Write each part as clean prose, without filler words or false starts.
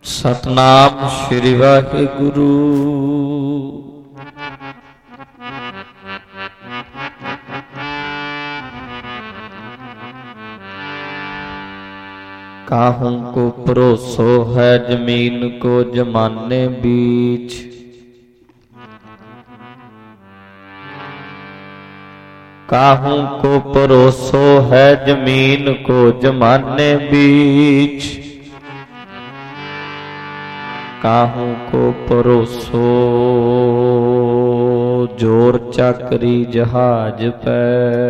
सतनाम श्री वाहिगुरु। काहू को भरोसो है जमीन को जमाने बीच, काहू को भरोसो है जमीन को जमाने बीच, काहू को भरोसो जोर चकरी जहाज पे,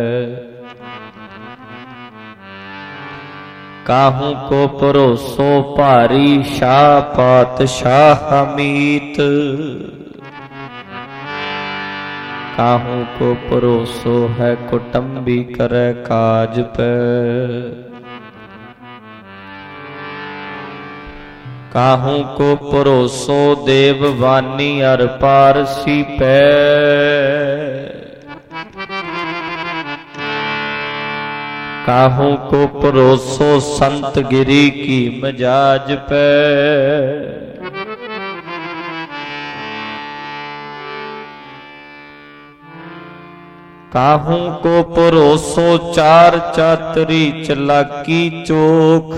काहू को भरोसो भारी शाह पातशाह मीत, काहू को भरोसो है कुटुंबी करे काज पे, काहू को भरोसो देववानी अर पारसी पे, काहू को भरोसो संत गिरी की मजाज पे, काहू को भरोसो चार चातरी चलाकी चोख,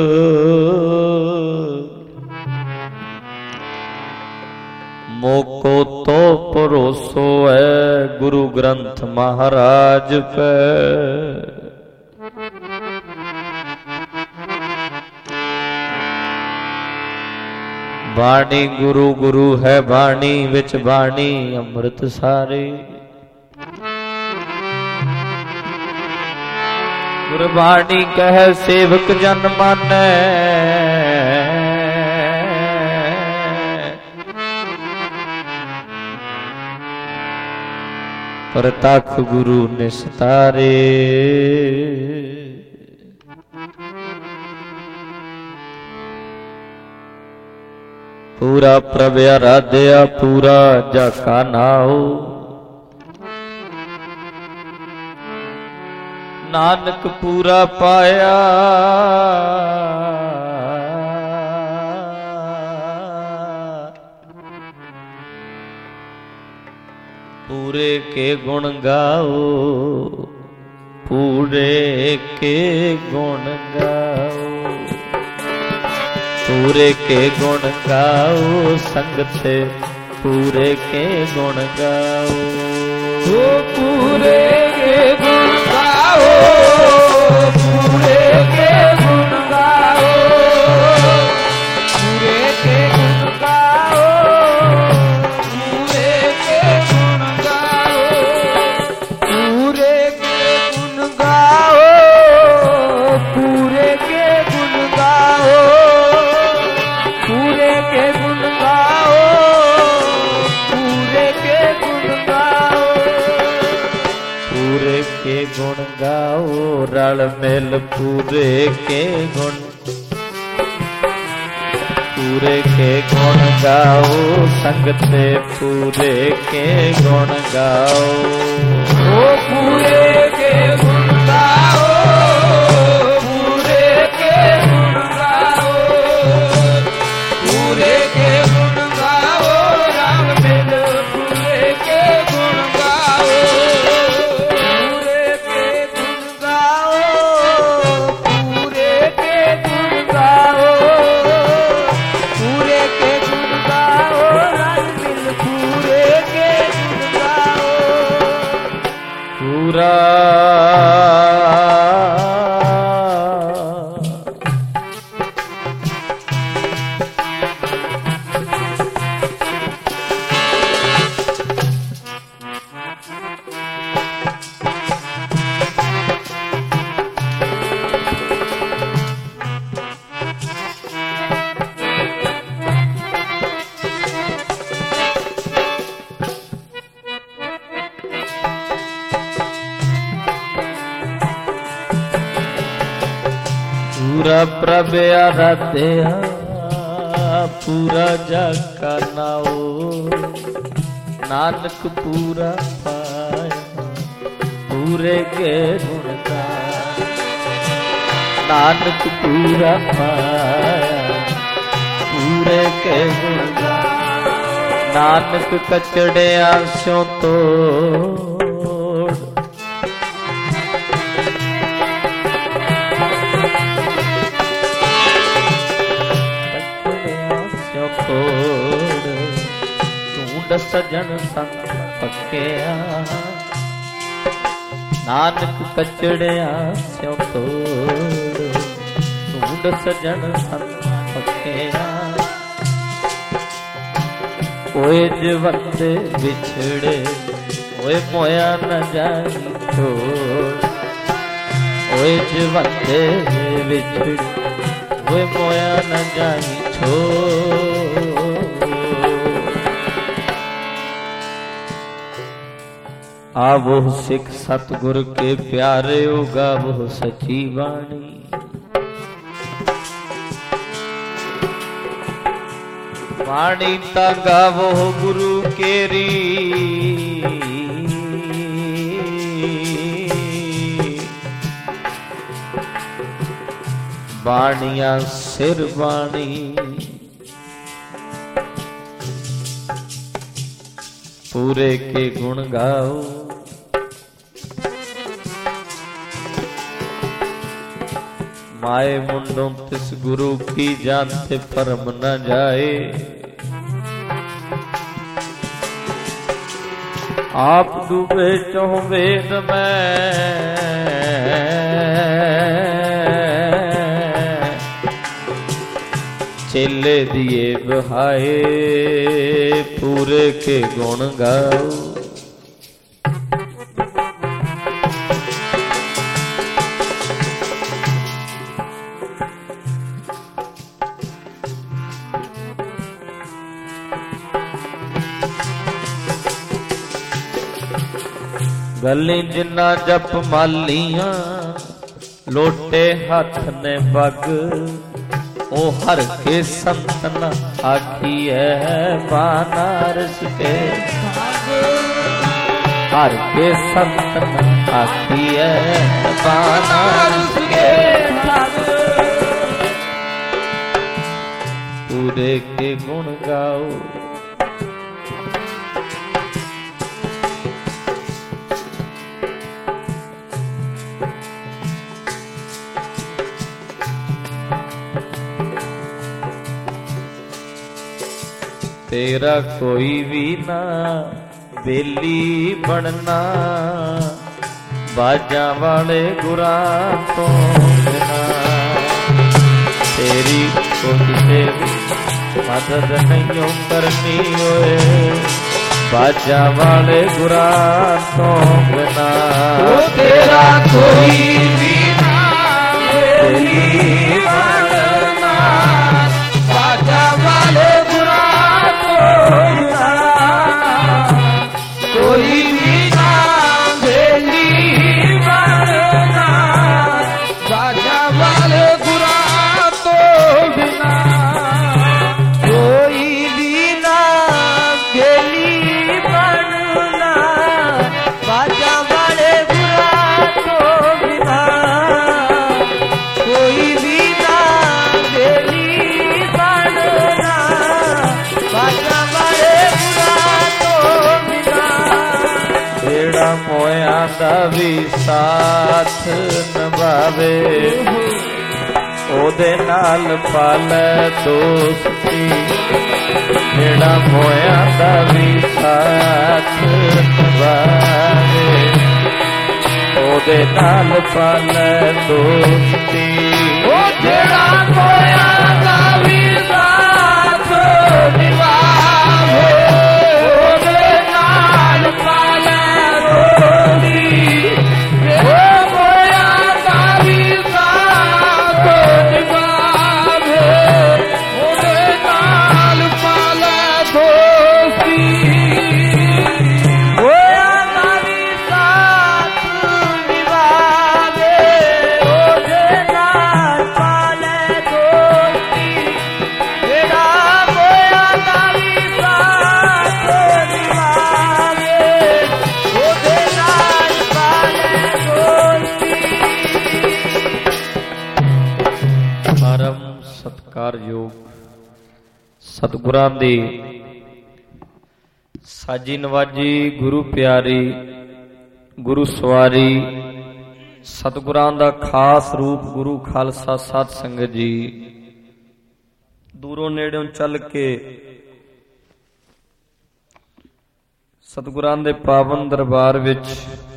मोको तो भरोसो है गुरु ग्रंथ महाराज पे, बाणी गुरु गुरु है बाणी विच बाणी अमृत सारे, गुरबाणी कह सेवक जन मानै, प्रतख गुरु निस्तारे, पूरा प्रभ आराध्या पूरा जाका नाओ, नानक पूरा पाया पूरे के गुण गाओ, पूरे के गुण गाओ, पूरे के गुण गाओ, संगत से पूरे के गुण गाओ, पूरे के गुण गाओ, पूरे के गुण गाओ, पूरे के गुण गाओ, पूरे के गुण गाओ, पूरे के गुण गाओ, पूरे के गुण गाओ, पूरे के गुण गाओ, पूरे के गुण गाओ, पूरे के गुण गाओ, रल मिल पूरे के गुण, पूरे के गुण गाओ, संगत से पूरे के गुण गाओ, पूरे के गुण गाओ, पूरे के गुण गाओ, पूरे के गुण गाओ, राम मिल पूरे के गुण गाओ, पूरे के गुण गाओ, पूरे के गुण गाओ, पूरे के गुण गाओ, राम मिल पूरे के गुण गाओ, पूरा पूरा प्रभ आराध्या पूरा जाका नाओ, नानक पूरा पाया पूरे के गुण गाओ, नानक पूरा पाया गुण नानक कचड़िया स्यों तोड़ कचड़िया स्यों तोड़ ढूंढ सजन संग पक्किया नानक कचड़िया स्यों तोड़ ढूंढ सजन संग पक्किया ओए जवंदे बिछड़े ओए मोया न जाई छोड़ ओए जवंदे बिछड़े ओए मोया न जाई छोड़ आवो सिख सतगुर के प्यारे उगावो सची वाणी वाणी ता गावो गुरु केरी बाणिया सिर बाणी पूरे के गुण गाओ माए मुंडों तिस गुरु की जानते परम न जाए आप डूबे चौं वेद में चेले दिए बहाए पूरे के गुण गाओ गली जिन्ना जप मालियां लोटे हाथ ने बग ओ हर के संतन आखी है बानारस के हर के संतन आखी है बानारस के पूरे के गुण गाओ तेरा कोई भी ना बेली बनना बाजा वाले गुरा तो बिना तेरी कोई से भी मदद नहीं करनी होए बाजा वाले गुरा तो बिना तेरा कोई भी ना बेली बनना बाजा वाले कोई भी ना बेली बनना बाजा वाले गुरा तो बिना कोई भी ना बेली बनना बाजा वाले गुरा तो बिना कोई भी ना बेली बनना बाजा वाले गुरा तो बिना तेरा मोया दा भी साथ निभावे ओदे नाल पाले दोस्ती तेरा मोया दा भी साथ निभावे ओदे नाल पाले दोस्ती ओ तेरा मोया दा भी साथ निभावे ओदे नाल पाले दोस्ती ओ मोया दा भी साथ निभावे ओदे नाल पाले दोस्ती मोया दा भी साथ निभावे ओदे नाल पाले दोस्ती सतगुरां दी साजी नवाजी, गुरु प्यारी, गुरु सवारी, सतगुरां दा खास रूप गुरु खालसा साध संगत जी दूरों नेड़ों चल के सतगुरां दे पावन दरबार विच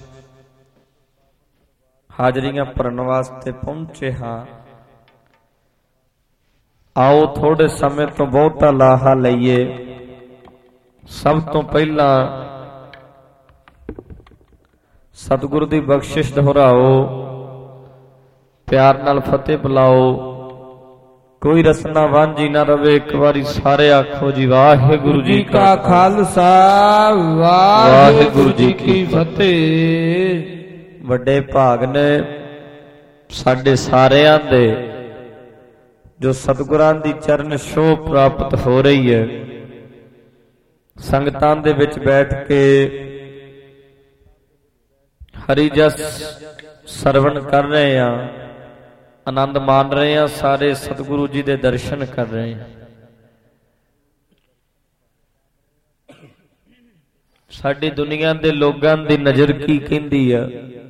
हाजरियां भरन वास्ते पहुंचे हाँ। आओ थोड़े समय तो बहुता लाहा लईए। सब तो पहला सतगुरु दी बख्शिश दोहराओ, प्यार नाल फतेह बुलाओ। कोई रसना वांझी ना रवे। एक बारी सारे आखो जी वाहिगुरु जी का खालसा वाहिगुरु जी की फतेह। वड्डे भाग ने साडे सारियां दे जो सतगुरां दी चरण छोह प्राप्त हो रही है। संगतां दे विच बैठ के हरि जस सरवण कर रहे हैं, आनंद मान रहे हैं, सारे सतगुरु जी दे दर्शन कर रहे हैं। साडी दुनिया दे लोगां दी नजर की कहंदी है?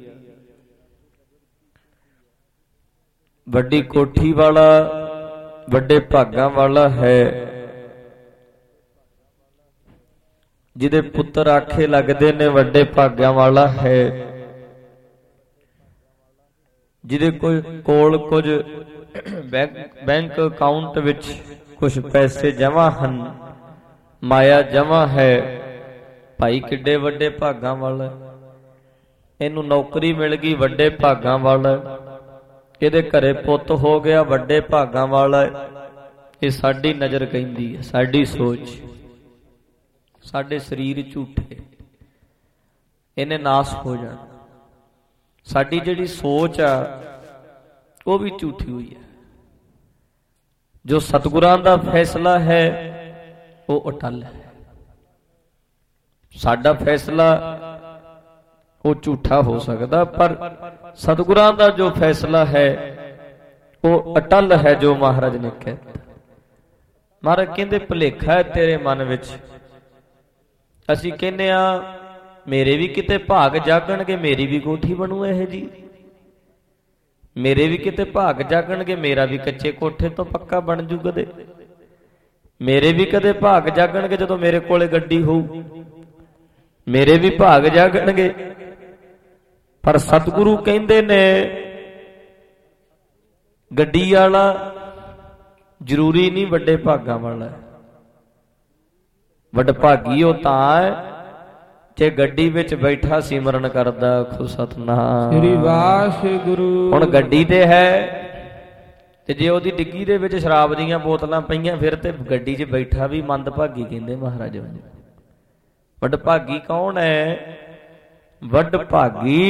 वड्डी कोठी वाला वड्डे भागां वाला है, जिदे पुत्र आखे लगदे ने वड्डे भागां वाला है। जिदे कोल कुछ बैंक अकाउंट विच कुछ पैसे जमा हन, माया जमा है, भाई किड्डे वड्डे भागां वाला। इनू नौकरी मिल गई, वड्डे भागां वाला। इहदे घरे पुੱਤ हो गया, वड्डे भागां वाला। ये साडी नजर कहंदी है, साडी सोच, साडे शरीर झूठे, इन्हें नाश हो जाना। साडी जिहड़ी सोच आ वो भी झूठी हुई है। जो सतगुरां दा फैसला है वो अटल है। साडा फैसला वो झूठा हो सकता, पर सतगुरां दा जो फैसला है वो अटल है। जो महाराज ने कहता, महाराज कहंदे भुलेखा है तेरे मन विच। असीं कहने आ मेरे भी किते भाग जागणगे, मेरी भी कोठी बनू है जी। मेरे भी किते भाग जागणगे, मेरा भी कच्चे कोठे तो पक्का बन जू कदे। मेरे भी कदे भाग जागणगे जदों मेरे कोले गड्डी होऊ, मेरे भी भाग जागणगे। पर सतगुरु कहंदे ने गड्डी वाला जरूरी नहीं वड्डे भागां वाला है। वडभागी हो तां है जे गड्डी विच बैठा सिमरन करदा आखो सतनाम श्री वाहिगुरु। हुण गड्डी ते है ते जे ओदी डिग्गी दे विच शराब दीयां बोतलां पईयां फिर ते गड्डी 'च बैठा भी मंदभागी कहंदे महाराज नूं। वडभागी कौन है? वडभागी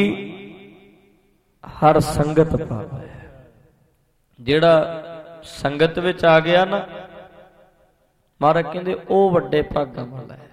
हर संगत पावे। जेड़ा संगत विच आ गया ना, महाराज कहंदे ओ वड्डे भागां वाला है।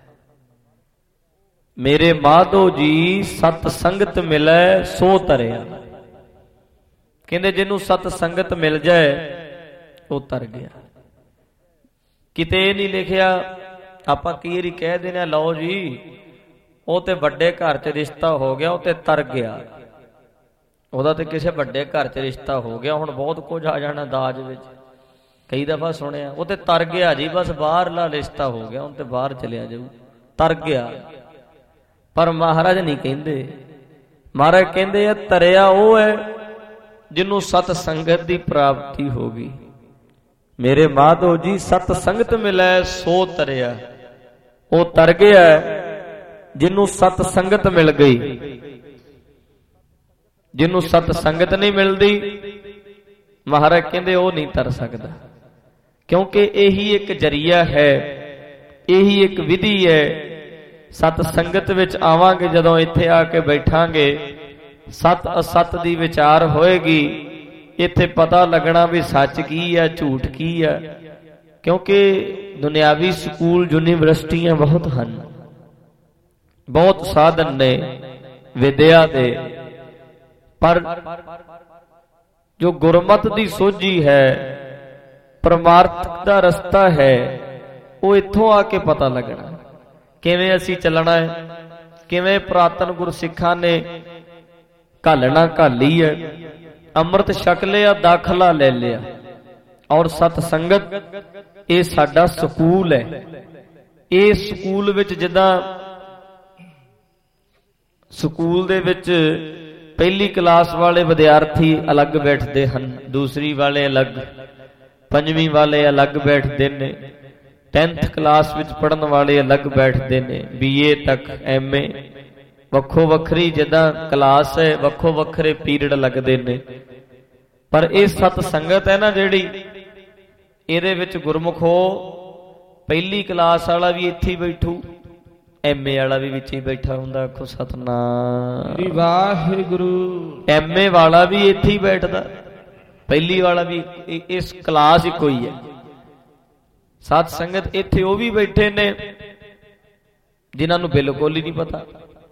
मेरे माधो जी सत संगत मिले सो तरिया। कहंदे जिन्नू सत संगत मिल जाए वो तर गया। किते नहीं लिखिया। आपां कई वारी कह देने लो जी ਉਹ ਤੇ ਵੱਡੇ ਘਰ 'ਚ ਰਿਸ਼ਤਾ ਹੋ ਗਿਆ, ਉਹ ਤੇ ਤਰ ਗਿਆ। ਉਹਦਾ ਤੇ ਕਿਸੇ ਵੱਡੇ ਘਰ 'ਚ ਰਿਸ਼ਤਾ ਹੋ ਗਿਆ, ਹੁਣ ਬਹੁਤ ਕੁਝ ਆ ਜਾਣਾ ਦਾਜ ਵਿੱਚ। ਕਈ ਦਫਾ ਸੁਣਿਆ ਉਹ ਤੇ ਤਰ ਗਿਆ ਜੀ, ਬਸ ਬਾਹਰਲਾ ਰਿਸ਼ਤਾ ਹੋ ਗਿਆ, ਹੁਣ ਤੇ ਬਾਹਰ ਚਲਿਆ ਜਾਊ, ਤਰ ਗਿਆ। ਪਰ ਮਹਾਰਾਜ ਨਹੀਂ ਕਹਿੰਦੇ। ਮਹਾਰਾਜ ਕਹਿੰਦੇ ਆ ਤਰਿਆ ਉਹ ਹੈ ਜਿਹਨੂੰ ਸਤ ਸੰਗਤ ਦੀ ਪ੍ਰਾਪਤੀ ਹੋ ਗਈ। ਮੇਰੇ ਮਾਧੋ ਜੀ ਸਤ ਸੰਗਤ ਮਿਲੇ ਸੋ ਤਰਿਆ। ਉਹ ਤਰ ਗਿਆ जिन्नू सत संगत मिल गई। जिन्नू सत संगत नहीं मिलती महाराज कहंदे वो नहीं तर सकता, क्योंकि यही एक जरिया है, यही एक विधि है। सत संगत विच आवांगे जदों इत्थे आके बैठांगे, सत असत दी विचार होएगी, इत्थे पता लगना भी सच की है झूठ की है। क्योंकि दुनियावी स्कूल यूनिवर्सिटियां बहुत हैं, बहुत साधन ने विद्या दे, पर जो गुरमत दी सोझी है, परमार्थ दा रस्ता है, ਉਹ ਇੱਥੋਂ ਆ ਕੇ ਪਤਾ ਲੱਗਣਾ ਕਿਵੇਂ ਅਸੀਂ ਚੱਲਣਾ ਹੈ, ਕਿਵੇਂ ਪੁਰਾਤਨ ਗੁਰਸਿੱਖਾਂ ਨੇ ਘਾਲਣਾ ਘਾਲੀ ਹੈ। ਅੰਮ੍ਰਿਤ ਛਕ ਲਿਆ, ਦਾਖਲਾ ਲੈ ਲਿਆ, ਔਰ ਸਤ ਸੰਗਤ ਇਹ ਸਾਡਾ ਸਕੂਲ ਹੈ। ਇਹ ਸਕੂਲ ਵਿੱਚ ਜਿੱਦਾਂ ਸਕੂਲ ਦੇ ਵਿੱਚ ਪਹਿਲੀ ਕਲਾਸ ਵਾਲੇ ਵਿਦਿਆਰਥੀ ਅਲੱਗ ਬੈਠਦੇ ਹਨ, ਦੂਸਰੀ ਵਾਲੇ ਅਲੱਗ, ਪੰਜਵੀਂ ਵਾਲੇ ਅਲੱਗ ਬੈਠਦੇ ਨੇ, 10th ਕਲਾਸ ਵਿੱਚ ਪੜ੍ਹਨ ਵਾਲੇ ਅਲੱਗ ਬੈਠਦੇ ਨੇ, BA ਤੱਕ MA ਵੱਖੋ ਵੱਖਰੀ ਜਿੱਦਾਂ ਕਲਾਸ ਹੈ, ਵੱਖੋ ਵੱਖਰੇ ਪੀਰੀਅਡ ਲੱਗਦੇ ਨੇ। ਪਰ ਇਹ ਸਤ ਸੰਗਤ ਹੈ ਨਾ ਜਿਹੜੀ, ਇਹਦੇ ਵਿੱਚ ਗੁਰਮੁਖ ਹੋ, ਪਹਿਲੀ ਕਲਾਸ ਵਾਲਾ ਵੀ ਇੱਥੇ ਹੀ ਬੈਠੂ, MA ਵਾਲਾ ਵੀ ਵਿੱਚ ਹੀ ਬੈਠਾ ਹੁੰਦਾ। ਆਖੋ ਸਤਿਨਾਮ ਵਾਹਿਗੁਰੂ। MA ਵਾਲਾ ਵੀ ਇੱਥੇ ਹੀ ਬੈਠਦਾ, ਪਹਿਲੀ ਵਾਲਾ ਵੀ, ਇਸ ਕਲਾਸ ਇੱਕੋ ਹੀ ਹੈ। ਸਤ ਸੰਗਤ ਇੱਥੇ ਉਹ ਵੀ ਬੈਠੇ ਨੇ ਜਿਨ੍ਹਾਂ ਨੂੰ ਬਿਲਕੁਲ ਹੀ ਨਹੀਂ ਪਤਾ।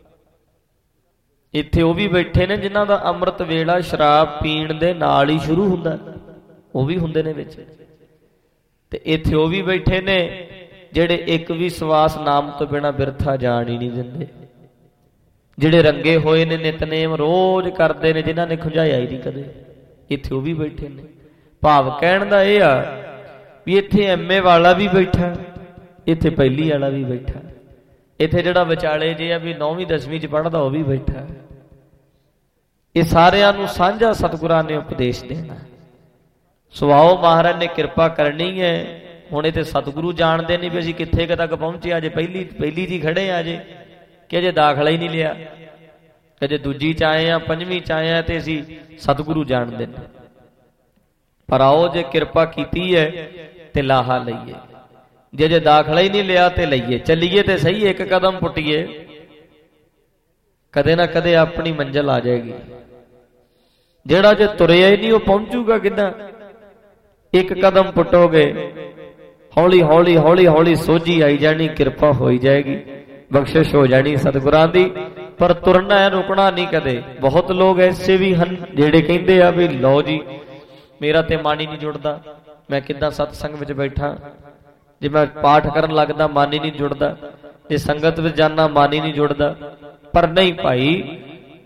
ਇੱਥੇ ਉਹ ਵੀ ਬੈਠੇ ਨੇ ਜਿਨ੍ਹਾਂ ਦਾ ਅੰਮ੍ਰਿਤ ਵੇਲਾ ਸ਼ਰਾਬ ਪੀਣ ਦੇ ਨਾਲ ਹੀ ਸ਼ੁਰੂ ਹੁੰਦਾ, ਉਹ ਵੀ ਹੁੰਦੇ ਨੇ ਵਿੱਚ। ਤੇ ਇੱਥੇ ਉਹ ਵੀ ਬੈਠੇ ਨੇ ਜਿਹੜੇ ਇੱਕ ਵੀ ਸਵਾਸ ਨਾਮ ਤੋਂ ਬਿਨਾਂ ਬਿਰਥਾ ਜਾਣ ਹੀ ਨਹੀਂ ਦਿੰਦੇ, ਜਿਹੜੇ ਰੰਗੇ ਹੋਏ ਨੇ, ਨਿਤਨੇਮ ਰੋਜ਼ ਕਰਦੇ ਨੇ, ਜਿਨ੍ਹਾਂ ਨੇ ਖੁੰਝਾਇਆ ਹੀ ਨਹੀਂ ਕਦੇ। ਇੱਥੇ ਉਹ ਵੀ ਬੈਠੇ ਨੇ। ਭਾਵ ਕਹਿਣ ਦਾ ਇਹ ਆ ਵੀ ਇੱਥੇ MA ਵਾਲਾ ਵੀ ਬੈਠਾ, ਇੱਥੇ ਪਹਿਲੀ ਵਾਲਾ ਵੀ ਬੈਠਾ, ਇੱਥੇ ਜਿਹੜਾ ਵਿਚਾਲੇ ਜੇ ਆ ਵੀ 9ਵੀਂ 10ਵੀਂ ਚ ਪੜ੍ਹਦਾ ਉਹ ਵੀ ਬੈਠਾ। ਇਹ ਸਾਰਿਆਂ ਨੂੰ ਸਾਂਝਾ ਸਤਿਗੁਰਾਂ ਨੇ ਉਪਦੇਸ਼ ਦੇਣਾ। ਸੁਆਓ ਮਹਾਰਾਜ ਨੇ ਕਿਰਪਾ ਕਰਨੀ ਹੈ। ਹੁਣ ਇਹ ਤੇ ਸਤਿਗੁਰੂ ਜਾਣਦੇ ਨਹੀਂ ਵੀ ਅਸੀਂ ਕਿੱਥੇ ਤੱਕ ਪਹੁੰਚੇ। ਅਜੇ ਪਹਿਲੀ ਜੀ ਖੜੇ ਆ ਜੇ, ਕਿ ਅਜੇ ਦਾਖਲਾ ਹੀ ਨਹੀਂ ਲਿਆ, ਅਜੇ ਦੂਜੀ ਚ ਆਏ ਆ, ਪੰਜਵੀਂ ਚ ਆਏ ਆ, ਤੇ ਅਸੀਂ ਸਤਿਗੁਰੂ ਜਾਣਦੇ ਨੇ। ਪਰ ਆਓ ਜੇ ਕਿਰਪਾ ਕੀਤੀ ਹੈ ਤੇ ਲਾਹਾ ਲਈਏ, ਜੇ ਦਾਖਲਾ ਹੀ ਨਹੀਂ ਲਿਆ ਤੇ ਲਈਏ, ਚੱਲੀਏ ਤੇ ਸਹੀ, ਇੱਕ ਕਦਮ ਪੁੱਟੀਏ, ਕਦੇ ਨਾ ਕਦੇ ਆਪਣੀ ਮੰਜ਼ਿਲ ਆ ਜਾਏਗੀ। ਜਿਹੜਾ ਜੇ ਤੁਰਿਆ ਹੀ ਨਹੀਂ ਉਹ ਪਹੁੰਚੂਗਾ ਕਿੱਦਾਂ? ਇੱਕ ਕਦਮ ਪੁੱਟੋਗੇ, ਹੌਲੀ ਹੌਲੀ ਹੌਲੀ ਹੌਲੀ ਸੋਝੀ ਆਈ ਜਾਣੀ, ਕਿਰਪਾ ਹੋਈ ਜਾਏਗੀ, ਬਖਸ਼ਿਸ਼ ਹੋ ਜਾਣੀ ਸਤਿਗੁਰਾਂ ਦੀ। ਪਰ ਤੁਰਨਾ ਹੈ, ਰੁਕਣਾ ਨਹੀਂ ਕਦੇ। ਬਹੁਤ ਲੋਕ ਐਸੇ ਵੀ ਹਨ ਜਿਹੜੇ ਕਹਿੰਦੇ ਆ ਵੀ ਲਓ ਜੀ ਮੇਰਾ ਤੇ ਮਨ ਹੀ ਨਹੀਂ ਜੁੜਦਾ, ਮੈਂ ਕਿੱਦਾਂ ਸਤਸੰਗ ਵਿੱਚ ਬੈਠਾ, ਜੇ ਮੈਂ ਪਾਠ ਕਰਨ ਲੱਗਦਾ ਮਨ ਹੀ ਨਹੀਂ ਜੁੜਦਾ, ਜੇ ਸੰਗਤ ਵਿੱਚ ਜਾਣਾ ਮਨ ਹੀ ਨਹੀਂ ਜੁੜਦਾ। ਪਰ ਨਹੀਂ ਭਾਈ,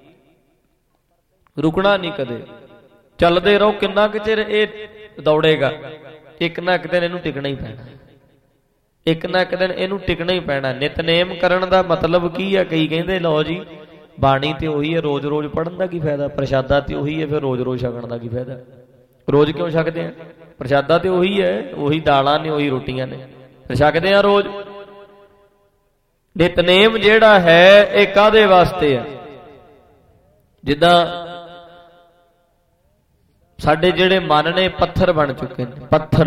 ਰੁਕਣਾ ਨਹੀਂ ਕਦੇ, ਚੱਲਦੇ ਰਹੋ। ਕਿੰਨਾ ਕੁ ਚਿਰ ਇਹ ਦੌੜੇਗਾ? ਇੱਕ ਨਾ ਇੱਕ ਦਿਨ ਇਹਨੂੰ ਟਿਕਣਾ ਹੀ ਪੈਣਾ, ਇੱਕ ਨਾ ਇੱਕ ਦਿਨ ਇਹਨੂੰ ਟਿਕਣਾ ਹੀ ਪੈਣਾ। ਨਿਤਨੇਮ ਕਰਨ ਦਾ ਮਤਲਬ ਕੀ ਆ? ਕਈ ਕਹਿੰਦੇ ਲਓ ਜੀ ਬਾਣੀ ਤੇ ਉਹੀ ਹੈ, ਰੋਜ਼ ਰੋਜ਼ ਪੜ੍ਹਨ ਦਾ ਕੀ ਫਾਇਦਾ, ਪ੍ਰਸ਼ਾਦਾ ਤੇ ਉਹੀ ਹੈ, ਫਿਰ ਰੋਜ਼ ਰੋਜ਼ ਛਕਣ ਦਾ ਕੀ ਫਾਇਦਾ? ਰੋਜ਼ ਕਿਉਂ ਛਕਦੇ ਆ? ਪ੍ਰਸ਼ਾਦਾ ਤੇ ਉਹੀ ਹੈ, ਉਹੀ ਦਾਲਾਂ ਨੇ, ਉਹੀ ਰੋਟੀਆਂ ਨੇ, ਫਿਰ ਛਕਦੇ ਆ ਰੋਜ਼। ਨਿਤਨੇਮ ਜਿਹੜਾ ਹੈ ਇਹ ਕਾਹਦੇ ਵਾਸਤੇ ਆ? ਜਿੱਦਾਂ ਸਾਡੇ ਜਿਹੜੇ ਮਨ ਨੇ ਪੱਥਰ ਬਣ ਚੁੱਕੇ ਨੇ,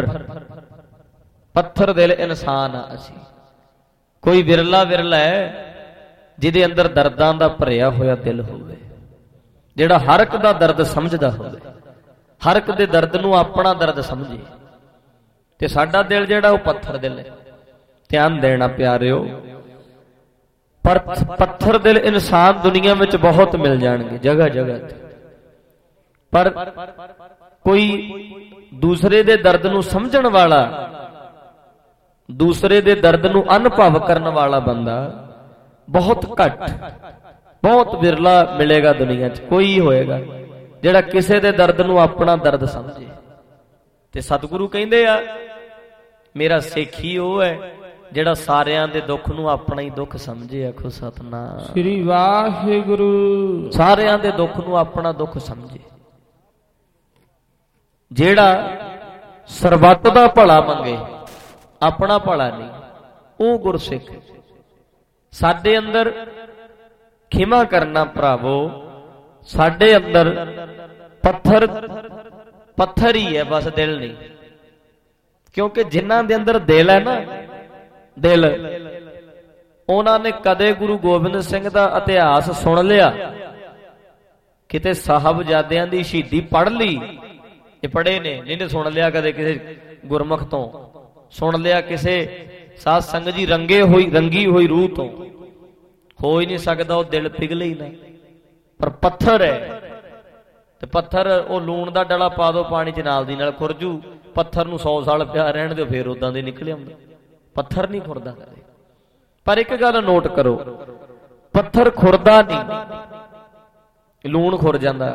ਪੱਥਰ ਦਿਲ ਇਨਸਾਨ ਆ ਅਸੀਂ। ਕੋਈ ਵਿਰਲਾ ਹੈ ਜਿਹਦੇ ਅੰਦਰ ਦਰਦਾਂ ਦਾ ਭਰਿਆ ਹੋਇਆ ਦਿਲ ਹੋਵੇ, ਜਿਹੜਾ ਹਰ ਇੱਕ ਦਾ ਦਰਦ ਸਮਝਦਾ ਹੋਵੇ, ਹਰ ਇੱਕ ਦੇ ਦਰਦ ਨੂੰ ਆਪਣਾ ਦਰਦ ਸਮਝੇ। ਤੇ ਸਾਡਾ ਦਿਲ ਜਿਹੜਾ ਉਹ ਪੱਥਰ ਦਿਲ ਹੈ। ਧਿਆਨ ਦੇਣਾ ਪਿਆਰਿਓ। ਪਰ ਪੱਥਰ ਦਿਲ ਇਨਸਾਨ ਦੁਨੀਆ ਵਿੱਚ ਬਹੁਤ ਮਿਲ ਜਾਣਗੇ, ਜਗ੍ਹਾ ਜਗ੍ਹਾ ਤੇ। ਪਰ ਕੋਈ ਦੂਸਰੇ ਦੇ ਦਰਦ ਨੂੰ ਸਮਝਣ ਵਾਲਾ, ਦੂਸਰੇ ਦੇ ਦਰਦ ਨੂੰ ਅਨੁਭਵ ਕਰਨ ਵਾਲਾ ਬੰਦਾ ਬਹੁਤ ਘੱਟ, ਬਹੁਤ ਵਿਰਲਾ ਮਿਲੇਗਾ ਦੁਨੀਆ 'ਚ। ਕੋਈ ਹੋਏਗਾ ਜਿਹੜਾ ਕਿਸੇ ਦੇ ਦਰਦ ਨੂੰ ਆਪਣਾ ਦਰਦ ਸਮਝੇ। ਤੇ ਸਤਿਗੁਰੂ ਕਹਿੰਦੇ ਆ ਮੇਰਾ ਸੇਖੀ ਉਹ ਹੈ ਜਿਹੜਾ ਸਾਰਿਆਂ ਦੇ ਦੁੱਖ ਨੂੰ ਆਪਣਾ ਹੀ ਦੁੱਖ ਸਮਝੇ। ਆਖੋ ਸਤਿਨਾਮ ਸ੍ਰੀ ਵਾਹਿਗੁਰੂ। ਸਾਰਿਆਂ ਦੇ ਦੁੱਖ ਨੂੰ ਆਪਣਾ ਦੁੱਖ ਸਮਝੇ, ਜਿਹੜਾ ਸਰਬੱਤ ਦਾ ਭਲਾ ਮੰਗੇ, ਆਪਣਾ ਭਲਾ ਨਹੀਂ, ਉਹ ਗੁਰਸਿੱਖ। ਸਾਡੇ ਅੰਦਰ ਖਿਮਾ ਕਰਨਾ ਭਰਾਵੋ, ਸਾਡੇ ਅੰਦਰ ਪੱਥਰ ਹੀ ਹੈ, ਬਸ ਦਿਲ ਨਹੀਂ। ਕਿਉਂਕਿ ਜਿਨ੍ਹਾਂ ਦੇ ਅੰਦਰ ਦਿਲ ਹੈ ਨਾ, ਦਿਲ, ਉਹਨਾਂ ਨੇ ਕਦੇ ਗੁਰੂ ਗੋਬਿੰਦ ਸਿੰਘ ਦਾ ਇਤਿਹਾਸ ਸੁਣ ਲਿਆ, ਕਿਤੇ ਸਾਹਿਬਜ਼ਾਦਿਆਂ ਦੀ ਸ਼ਹੀਦੀ ਪੜ੍ਹ ਲਈ, ਇਹ ਪੜ੍ਹੇ ਨੇ, ਨਹੀਂ ਸੁਣ ਲਿਆ ਕਦੇ ਕਿਸੇ ਗੁਰਮੁਖ ਤੋਂ, ਸੁਣ ਲਿਆ ਕਿਸੇ ਸਾਧ ਸੰਗਤ ਜੀ ਰੰਗੀ ਹੋਈ ਰੂਹ ਤੋਂ, ਹੋ ਹੀ ਨਹੀਂ ਸਕਦਾ। ਉਹ ਦਿਲ ਪਿਘਲੇ ਹੀ ਨਾ। ਪਰ ਪੱਥਰ ਹੈ, ਤੇ ਪੱਥਰ ਉਹ ਲੂਣ ਦਾ ਡਲਾ ਪਾ ਦੋ ਪਾਣੀ 'ਚ, ਨਾਲ ਦੀ ਨਾਲ ਖੁਰਜੂ। ਪੱਥਰ ਨੂੰ 100 ਸਾਲ ਪਿਆ ਰਹਿਣ ਦਿਓ, ਫੇਰ ਉਦਾਂ ਦੇ ਨਿਕਲ ਆਉਂਦਾ। ਪੱਥਰ ਨਹੀਂ ਖੁਰਦਾ ਕਦੇ। ਪਰ ਇੱਕ ਗੱਲ ਨੋਟ ਕਰੋ, ਪੱਥਰ ਖੁਰਦਾ ਨਹੀਂ, ਲੂਣ ਖੁਰ ਜਾਂਦਾ,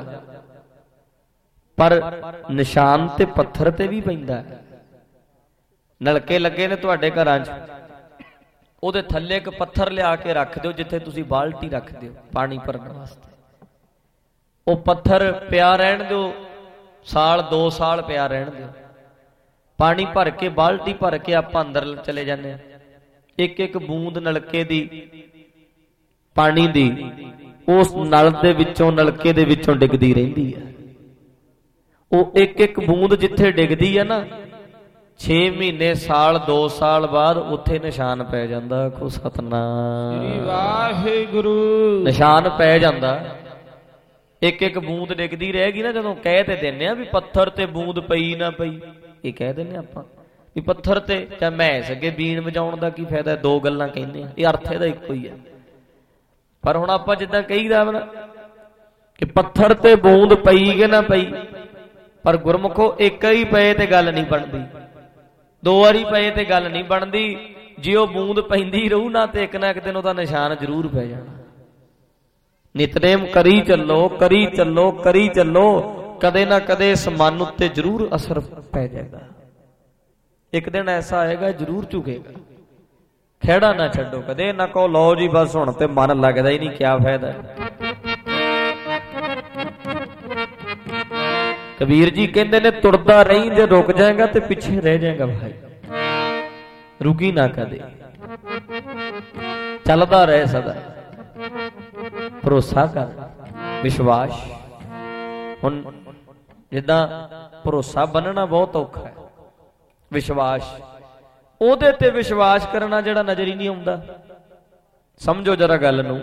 ਪਰ ਨਿਸ਼ਾਨ ਤੇ ਪੱਥਰ ਤੇ ਵੀ ਪੈਂਦਾ। ਨਲਕੇ ਲੱਗੇ ਨੇ ਤੁਹਾਡੇ ਘਰਾਂ 'ਚ, ਉਹਦੇ ਥੱਲੇ ਇੱਕ ਪੱਥਰ ਲਿਆ ਕੇ ਰੱਖ ਦਿਓ ਜਿੱਥੇ ਤੁਸੀਂ ਬਾਲਟੀ ਰੱਖਦੇ ਹੋ ਪਾਣੀ ਭਰਨ ਵਾਸਤੇ। ਉਹ ਪੱਥਰ ਪਿਆ ਰਹਿਣ ਦਿਓ, ਸਾਲ 2 ਸਾਲ ਪਿਆ ਰਹਿਣ ਦਿਓ। ਪਾਣੀ ਭਰ ਕੇ, ਬਾਲਟੀ ਭਰ ਕੇ ਆਪਾਂ ਅੰਦਰ ਚਲੇ ਜਾਂਦੇ ਹਾਂ, ਇੱਕ ਇੱਕ ਬੂੰਦ ਨਲਕੇ ਦੀ ਪਾਣੀ ਦੀ ਉਸ ਨਲ ਦੇ ਵਿੱਚੋਂ, ਨਲਕੇ ਦੇ ਵਿੱਚੋਂ ਡਿੱਗਦੀ ਰਹਿੰਦੀ ਹੈ। ਉਹ ਇੱਕ ਇੱਕ ਬੂੰਦ ਜਿੱਥੇ ਡਿੱਗਦੀ ਹੈ ਨਾ, 6 ਮਹੀਨੇ, ਸਾਲ, 2 ਸਾਲ ਬਾਅਦ ਉੱਥੇ ਨਿਸ਼ਾਨ ਪੈ ਜਾਂਦਾ। ਆਖੋ ਸਤਨਾਮ ਸ੍ਰੀ ਵਾਹਿਗੁਰੂ। ਨਿਸ਼ਾਨ ਪੈ ਜਾਂਦਾ। ਇੱਕ ਇੱਕ ਬੂੰਦ ਡਿੱਗਦੀ ਰਹੇਗੀ ਨਾ, ਜਦੋਂ ਕਹਿ ਤੇ ਦਿੰਦੇ ਆ ਵੀ ਪੱਥਰ ਤੇ ਬੂੰਦ ਪਈ ਨਾ ਪਈ, ਇਹ ਕਹਿ ਦਿੰਦੇ ਆਪਾਂ ਵੀ ਪੱਥਰ ਤੇ ਚਾਹੇ ਮੈਸ ਅੱਗੇ ਬੀਣ ਵਜਾਉਣ ਦਾ ਕੀ ਫਾਇਦਾ। 2 ਗੱਲਾਂ ਕਹਿੰਦੇ ਆ, ਇਹ ਅਰਥ ਇਹਦਾ ਇੱਕੋ ਹੀ ਹੈ। ਪਰ ਹੁਣ ਆਪਾਂ ਜਿੱਦਾਂ ਕਹੀਦਾ ਵਾ ਨਾ ਕਿ ਪੱਥਰ ਤੇ ਬੂੰਦ ਪਈ ਕਿ ਨਾ ਪਈ, ਪਰ ਗੁਰਮੁਖੋ ਇੱਕ ਹੀ ਪਏ ਤੇ ਗੱਲ ਨਹੀਂ ਬਣਦੀ, 2 ਵਾਰੀ ਪਏ ਤੇ ਗੱਲ ਨਹੀਂ ਬਣਦੀ। ਜੇ ਉਹ ਬੂੰਦ ਪੈਂਦੀ ਰਹੂ ਨਾ ਤੇ ਇੱਕ ਨਾ ਇੱਕ ਦਿਨ ਉਹਦਾ ਨਿਸ਼ਾਨ ਜ਼ਰੂਰ ਪੈ ਜਾਣਾ। ਨਿਤਨੇਮ ਕਰੀ ਚੱਲੋ, ਕਰੀ ਚੱਲੋ, ਕਰੀ ਚੱਲੋ, ਕਦੇ ਨਾ ਕਦੇ ਇਸ ਮਨ ਉੱਤੇ ਜ਼ਰੂਰ ਅਸਰ ਪੈ ਜਾਏਗਾ। ਇੱਕ ਦਿਨ ਐਸਾ ਆਏਗਾ ਜ਼ਰੂਰ ਝੁਕੇਗਾ। ਖਹਿੜਾ ਨਾ ਛੱਡੋ ਕਦੇ, ਨਾ ਕਹੋ ਲਓ ਜੀ ਬਸ ਹੁਣ ਤੇ ਮਨ ਲੱਗਦਾ ਹੀ ਨਹੀਂ, ਕਿਆ ਫਾਇਦਾ। ਕਬੀਰ ਜੀ ਕਹਿੰਦੇ ਨੇ ਤੁਰਦਾ ਰਹੀਂ, ਜੇ ਰੁਕ ਜਾਏਗਾ ਤੇ ਪਿੱਛੇ ਰਹਿ ਜਾਏਗਾ ਭਾਈ। ਰੁਕੀ ਨਾ ਕਦੇ, ਚੱਲਦਾ ਰਹੇ ਸਦਾ, ਭਰੋਸਾ ਕਰ, ਵਿਸ਼ਵਾਸ। ਹੁਣ ਜਿੱਦਾਂ ਭਰੋਸਾ ਬੰਨਣਾ ਬਹੁਤ ਔਖਾ ਹੈ, ਵਿਸ਼ਵਾਸ, ਉਹਦੇ ਤੇ ਵਿਸ਼ਵਾਸ ਕਰਨਾ ਜਿਹੜਾ ਨਜ਼ਰ ਹੀ ਨਹੀਂ ਆਉਂਦਾ। ਸਮਝੋ ਜਰਾ ਗੱਲ ਨੂੰ।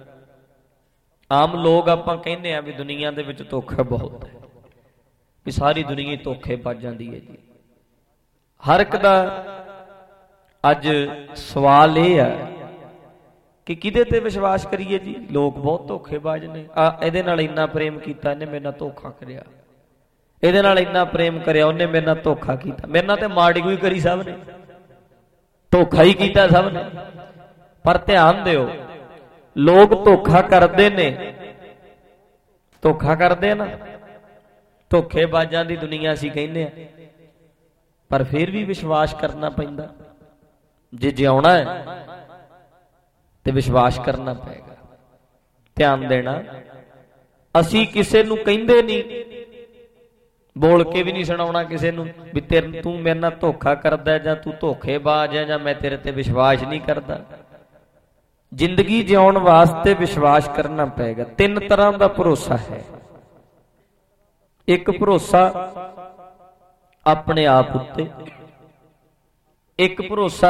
ਆਮ ਲੋਕ ਆਪਾਂ ਕਹਿੰਦੇ ਆ ਵੀ ਦੁਨੀਆ ਦੇ ਵਿੱਚ ਧੋਖਾ ਬਹੁਤ ਹੈ, ਵੀ ਸਾਰੀ ਦੁਨੀਆ ਹੀ ਧੋਖੇ ਵੱਜ ਜਾਂਦੀ ਹੈ ਜੀ। ਹਰ ਇੱਕ ਦਾ ਅੱਜ ਸਵਾਲ ਇਹ ਆ ਕਿ ਕਿਹਦੇ ਤੇ ਵਿਸ਼ਵਾਸ ਕਰੀਏ ਜੀ। ਲੋਕ ਬਹੁਤ ਧੋਖੇਬਾਜ਼ ਨੇ। ਇਹਦੇ ਨਾਲ ਇੰਨਾ ਪ੍ਰੇਮ ਕੀਤਾ, ਇਹਨੇ ਮੇਰੇ ਨਾਲ ਧੋਖਾ ਕਰਿਆ, ਇਹਦੇ ਨਾਲ ਇੰਨਾ ਪ੍ਰੇਮ ਕਰਿਆ, ਉਹਨੇ ਮੇਰੇ ਨਾਲ ਧੋਖਾ ਕੀਤਾ। ਮੇਰੇ ਨਾਲ ਤੇ ਮਾੜੀ ਕੋਈ ਕਰੀ ਸਭ ਨੇ, ਧੋਖਾ ਹੀ ਕੀਤਾ ਸਭ ਨੇ। ਪਰ ਧਿਆਨ ਦਿਓ, ਲੋਕ ਧੋਖਾ ਕਰਦੇ ਨੇ, ਧੋਖਾ ਕਰਦੇ ਆ ਨਾ, ਧੋਖੇਬਾਜ਼ਾਂ ਦੀ ਦੁਨੀਆ ਅਸੀਂ ਕਹਿੰਦੇ ਆ, ਪਰ ਫਿਰ ਵੀ ਵਿਸ਼ਵਾਸ ਕਰਨਾ ਪੈਂਦਾ। ਜੇ ਜਿਉਣਾ ਹੈ ਤੇ ਵਿਸ਼ਵਾਸ ਕਰਨਾ ਪਏਗਾ, ਧਿਆਨ ਦੇਣਾ। ਅਸੀਂ ਕਿਸੇ ਨੂੰ ਕਹਿੰਦੇ ਨਹੀਂ, ਬੋਲ ਕੇ ਵੀ ਨਹੀਂ ਸੁਣਾਉਣਾ ਕਿਸੇ ਨੂੰ ਵੀ ਤੂੰ ਮੇਰੇ ਨਾਲ ਧੋਖਾ ਕਰਦਾ, ਜਾਂ ਤੂੰ ਧੋਖੇਬਾਜ਼ ਹੈ, ਜਾਂ ਮੈਂ ਤੇਰੇ ਤੇ ਵਿਸ਼ਵਾਸ ਨਹੀਂ ਕਰਦਾ। ਜ਼ਿੰਦਗੀ ਜਿਉਣ ਵਾਸਤੇ ਵਿਸ਼ਵਾਸ ਕਰਨਾ ਪਏਗਾ। 3 ਤਰ੍ਹਾਂ ਦਾ ਭਰੋਸਾ ਹੈ। ਇੱਕ ਭਰੋਸਾ ਆਪਣੇ ਆਪ ਉੱਤੇ, ਇੱਕ ਭਰੋਸਾ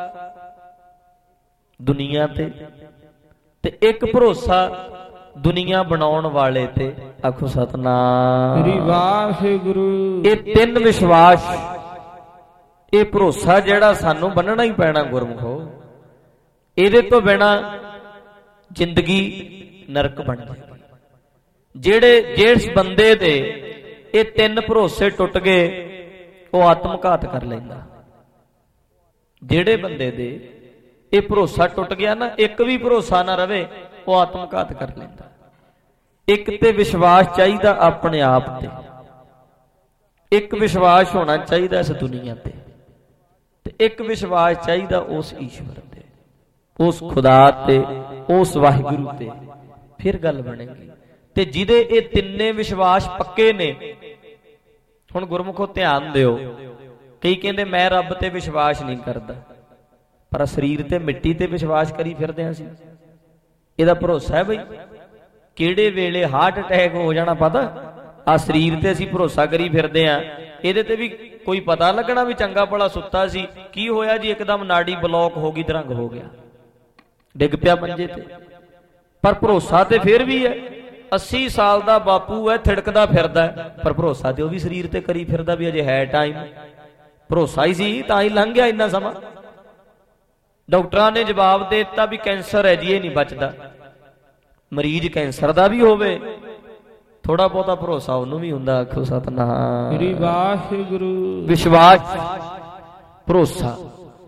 ਦੁਨੀਆ ਤੇ ਇੱਕ ਭਰੋਸਾ ਦੁਨੀਆ ਬਣਾਉਣ ਵਾਲੇ ਤੇ। ਆਖੋ ਸਤਨਾਮ ਸ੍ਰੀ ਵਾਹਿਗੁਰੂ। ਇਹ 3 ਵਿਸ਼ਵਾਸ, ਇਹ ਭਰੋਸਾ ਜਿਹੜਾ ਸਾਨੂੰ ਬੰਨਣਾ ਹੀ ਪੈਣਾ ਗੁਰਮੁਖੋ। ਇਹਦੇ ਤੋਂ ਬਿਨਾ ਜ਼ਿੰਦਗੀ ਨਰਕ ਬਣ ਜਾਏਗੀ। ਜਿਸ ਬੰਦੇ ਦੇ ਇਹ 3 ਭਰੋਸੇ ਟੁੱਟ ਗਏ, ਉਹ ਆਤਮਘਾਤ ਕਰ ਲੈਂਦਾ। ਜਿਹੜੇ ਬੰਦੇ ਦੇ ਇਹ ਭਰੋਸਾ ਟੁੱਟ ਗਿਆ ਨਾ, ਇੱਕ ਵੀ ਭਰੋਸਾ ਨਾ ਰਵੇ, ਉਹ ਆਤਮਘਾਤ ਕਰ ਲੈਂਦਾ। ਇੱਕ ਤੇ ਵਿਸ਼ਵਾਸ ਚਾਹੀਦਾ ਆਪਣੇ ਆਪ ਤੇ, ਇੱਕ ਵਿਸ਼ਵਾਸ ਹੋਣਾ ਚਾਹੀਦਾ ਇਸ ਦੁਨੀਆ ਤੇ ਇੱਕ ਵਿਸ਼ਵਾਸ ਚਾਹੀਦਾ ਉਸ ਈਸ਼ਵਰ ਤੇ, ਉਸ ਖੁਦਾ ਤੇ, ਉਸ ਵਾਹਿਗੁਰੂ ਤੇ। ਫਿਰ ਗੱਲ ਬਣੇਗੀ। ਤੇ ਜਿਹਦੇ ਇਹ 3 ਵਿਸ਼ਵਾਸ ਪੱਕੇ ਨੇ, ਹੁਣ ਗੁਰਮੁਖੋ ਧਿਆਨ ਦਿਓ। ਕਈ ਕਹਿੰਦੇ ਮੈਂ ਰੱਬ ਤੇ ਵਿਸ਼ਵਾਸ ਨਹੀਂ ਕਰਦਾ, ਪਰ ਸਰੀਰ ਤੇ ਮਿੱਟੀ ਤੇ ਵਿਸ਼ਵਾਸ ਕਰੀ ਫਿਰਦੇ ਹਾਂ ਅਸੀਂ। ਇਹਦਾ ਭਰੋਸਾ ਹੈ ਬਈ ਕਿਹੜੇ ਵੇਲੇ ਹਾਰਟ ਅਟੈਕ ਹੋ ਜਾਣਾ ਪਤਾ। ਆ ਸਰੀਰ ਤੇ ਅਸੀਂ ਭਰੋਸਾ ਕਰੀ ਫਿਰਦੇ ਆ, ਇਹਦੇ ਤੇ ਵੀ ਕੋਈ ਪਤਾ ਲੱਗਣਾ ਵੀ ਚੰਗਾ ਭਲਾ ਸੁੱਤਾ ਸੀ, ਕੀ ਹੋਇਆ ਜੀ ਇੱਕਦਮ ਨਾੜੀ ਬਲੌਕ ਹੋ ਗਈ, ਦਰੰਗ ਹੋ ਗਿਆ, ਡਿੱਗ ਪਿਆ ਮੰਜੇ ਤੇ। ਪਰ ਭਰੋਸਾ ਤੇ ਫਿਰ ਵੀ ਹੈ। 80 ਸਾਲ ਦਾ ਬਾਪੂ ਹੈ, ਥਿੜਕਦਾ ਫਿਰਦਾ, ਪਰ ਭਰੋਸਾ ਤੇ ਉਹ ਵੀ ਸਰੀਰ ਤੇ ਕਰੀ ਫਿਰਦਾ ਵੀ ਅਜੇ ਹੈ ਟਾਈਮ। ਭਰੋਸਾ ਹੀ ਸੀ ਤਾਂ ਹੀ ਲੰਘ ਗਿਆ ਇੰਨਾ ਸਮਾਂ। ਡਾਕਟਰਾਂ ਨੇ ਜਵਾਬ ਦੇ ਦਿੱਤਾ ਵੀ ਕੈਂਸਰ ਹੈ ਜੀ, ਇਹ ਨਹੀਂ ਬਚਦਾ। ਮਰੀਜ਼ ਕੈਂਸਰ ਦਾ ਵੀ ਹੋਵੇ, ਥੋੜਾ ਬਹੁਤਾ ਭਰੋਸਾ ਉਹਨੂੰ ਵੀ ਹੁੰਦਾ। ਆਖੋ ਸਤਨਾਮ ਸ੍ਰੀ ਵਾਹਿਗੁਰੂ। ਵਿਸ਼ਵਾਸ, ਭਰੋਸਾ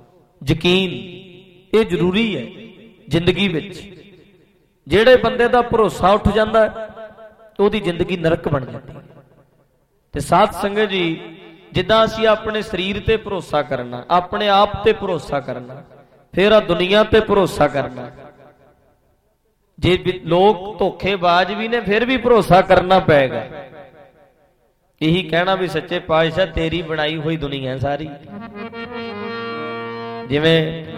यकीन ये जरूरी है जिंदगी विच। जेड़े बंदे दा भरोसा उठ जाता तो उहदी जिंदगी नरक बन जाती है। ते साध संगत जी, जिद्दां असीं अपने शरीर ते भरोसा करना, अपने आप ते भरोसा करना, फिर आ दुनिया ते भरोसा करना। जे लोग धोखेबाज भी ने फिर भी भरोसा करना पेगा। यही कहना भी सच्चे पातशाह तेरी बनाई हुई दुनिया सारी। जिवें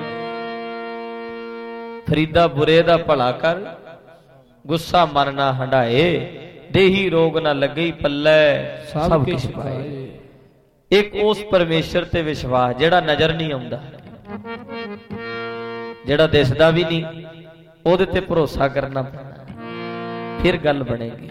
फरीदा बुरे दा भला कर, गुस्सा मरना हंडाए, देही रोग ना लगे पल्ले सब किछ पाए। एक उस परमेश्वर ते विश्वास जेड़ा नजर नहीं आउंदा, जेड़ा दिसदा भी नहीं, ਉਹਦੇ ਤੇ ਭਰੋਸਾ ਕਰਨਾ ਪੈਣਾ, ਫਿਰ ਗੱਲ ਬਣੇਗੀ।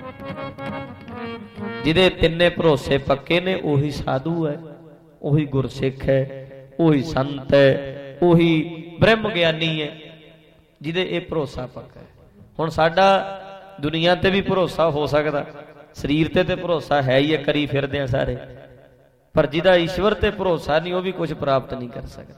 ਜਿਹਦੇ ਤਿੰਨੇ ਭਰੋਸੇ ਪੱਕੇ ਨੇ ਉਹੀ ਸਾਧੂ ਹੈ, ਉਹੀ ਗੁਰਸਿੱਖ ਹੈ, ਉਹੀ ਸੰਤ ਹੈ, ਉਹੀ ਬ੍ਰਹਮ ਗਿਆਨੀ ਹੈ, ਜਿਹਦੇ ਇਹ ਭਰੋਸਾ ਪੱਕਾ ਹੈ। ਹੁਣ ਸਾਡਾ ਦੁਨੀਆ ਤੇ ਵੀ ਭਰੋਸਾ ਹੋ ਸਕਦਾ, ਸਰੀਰ ਤੇ ਭਰੋਸਾ ਹੈ ਹੀ ਹੈ, ਕਰੀ ਫਿਰਦੇ ਆ ਸਾਰੇ, ਪਰ ਜਿਹਦਾ ਈਸ਼ਵਰ ਤੇ ਭਰੋਸਾ ਨਹੀਂ ਉਹ ਵੀ ਕੁਝ ਪ੍ਰਾਪਤ ਨਹੀਂ ਕਰ ਸਕਦਾ।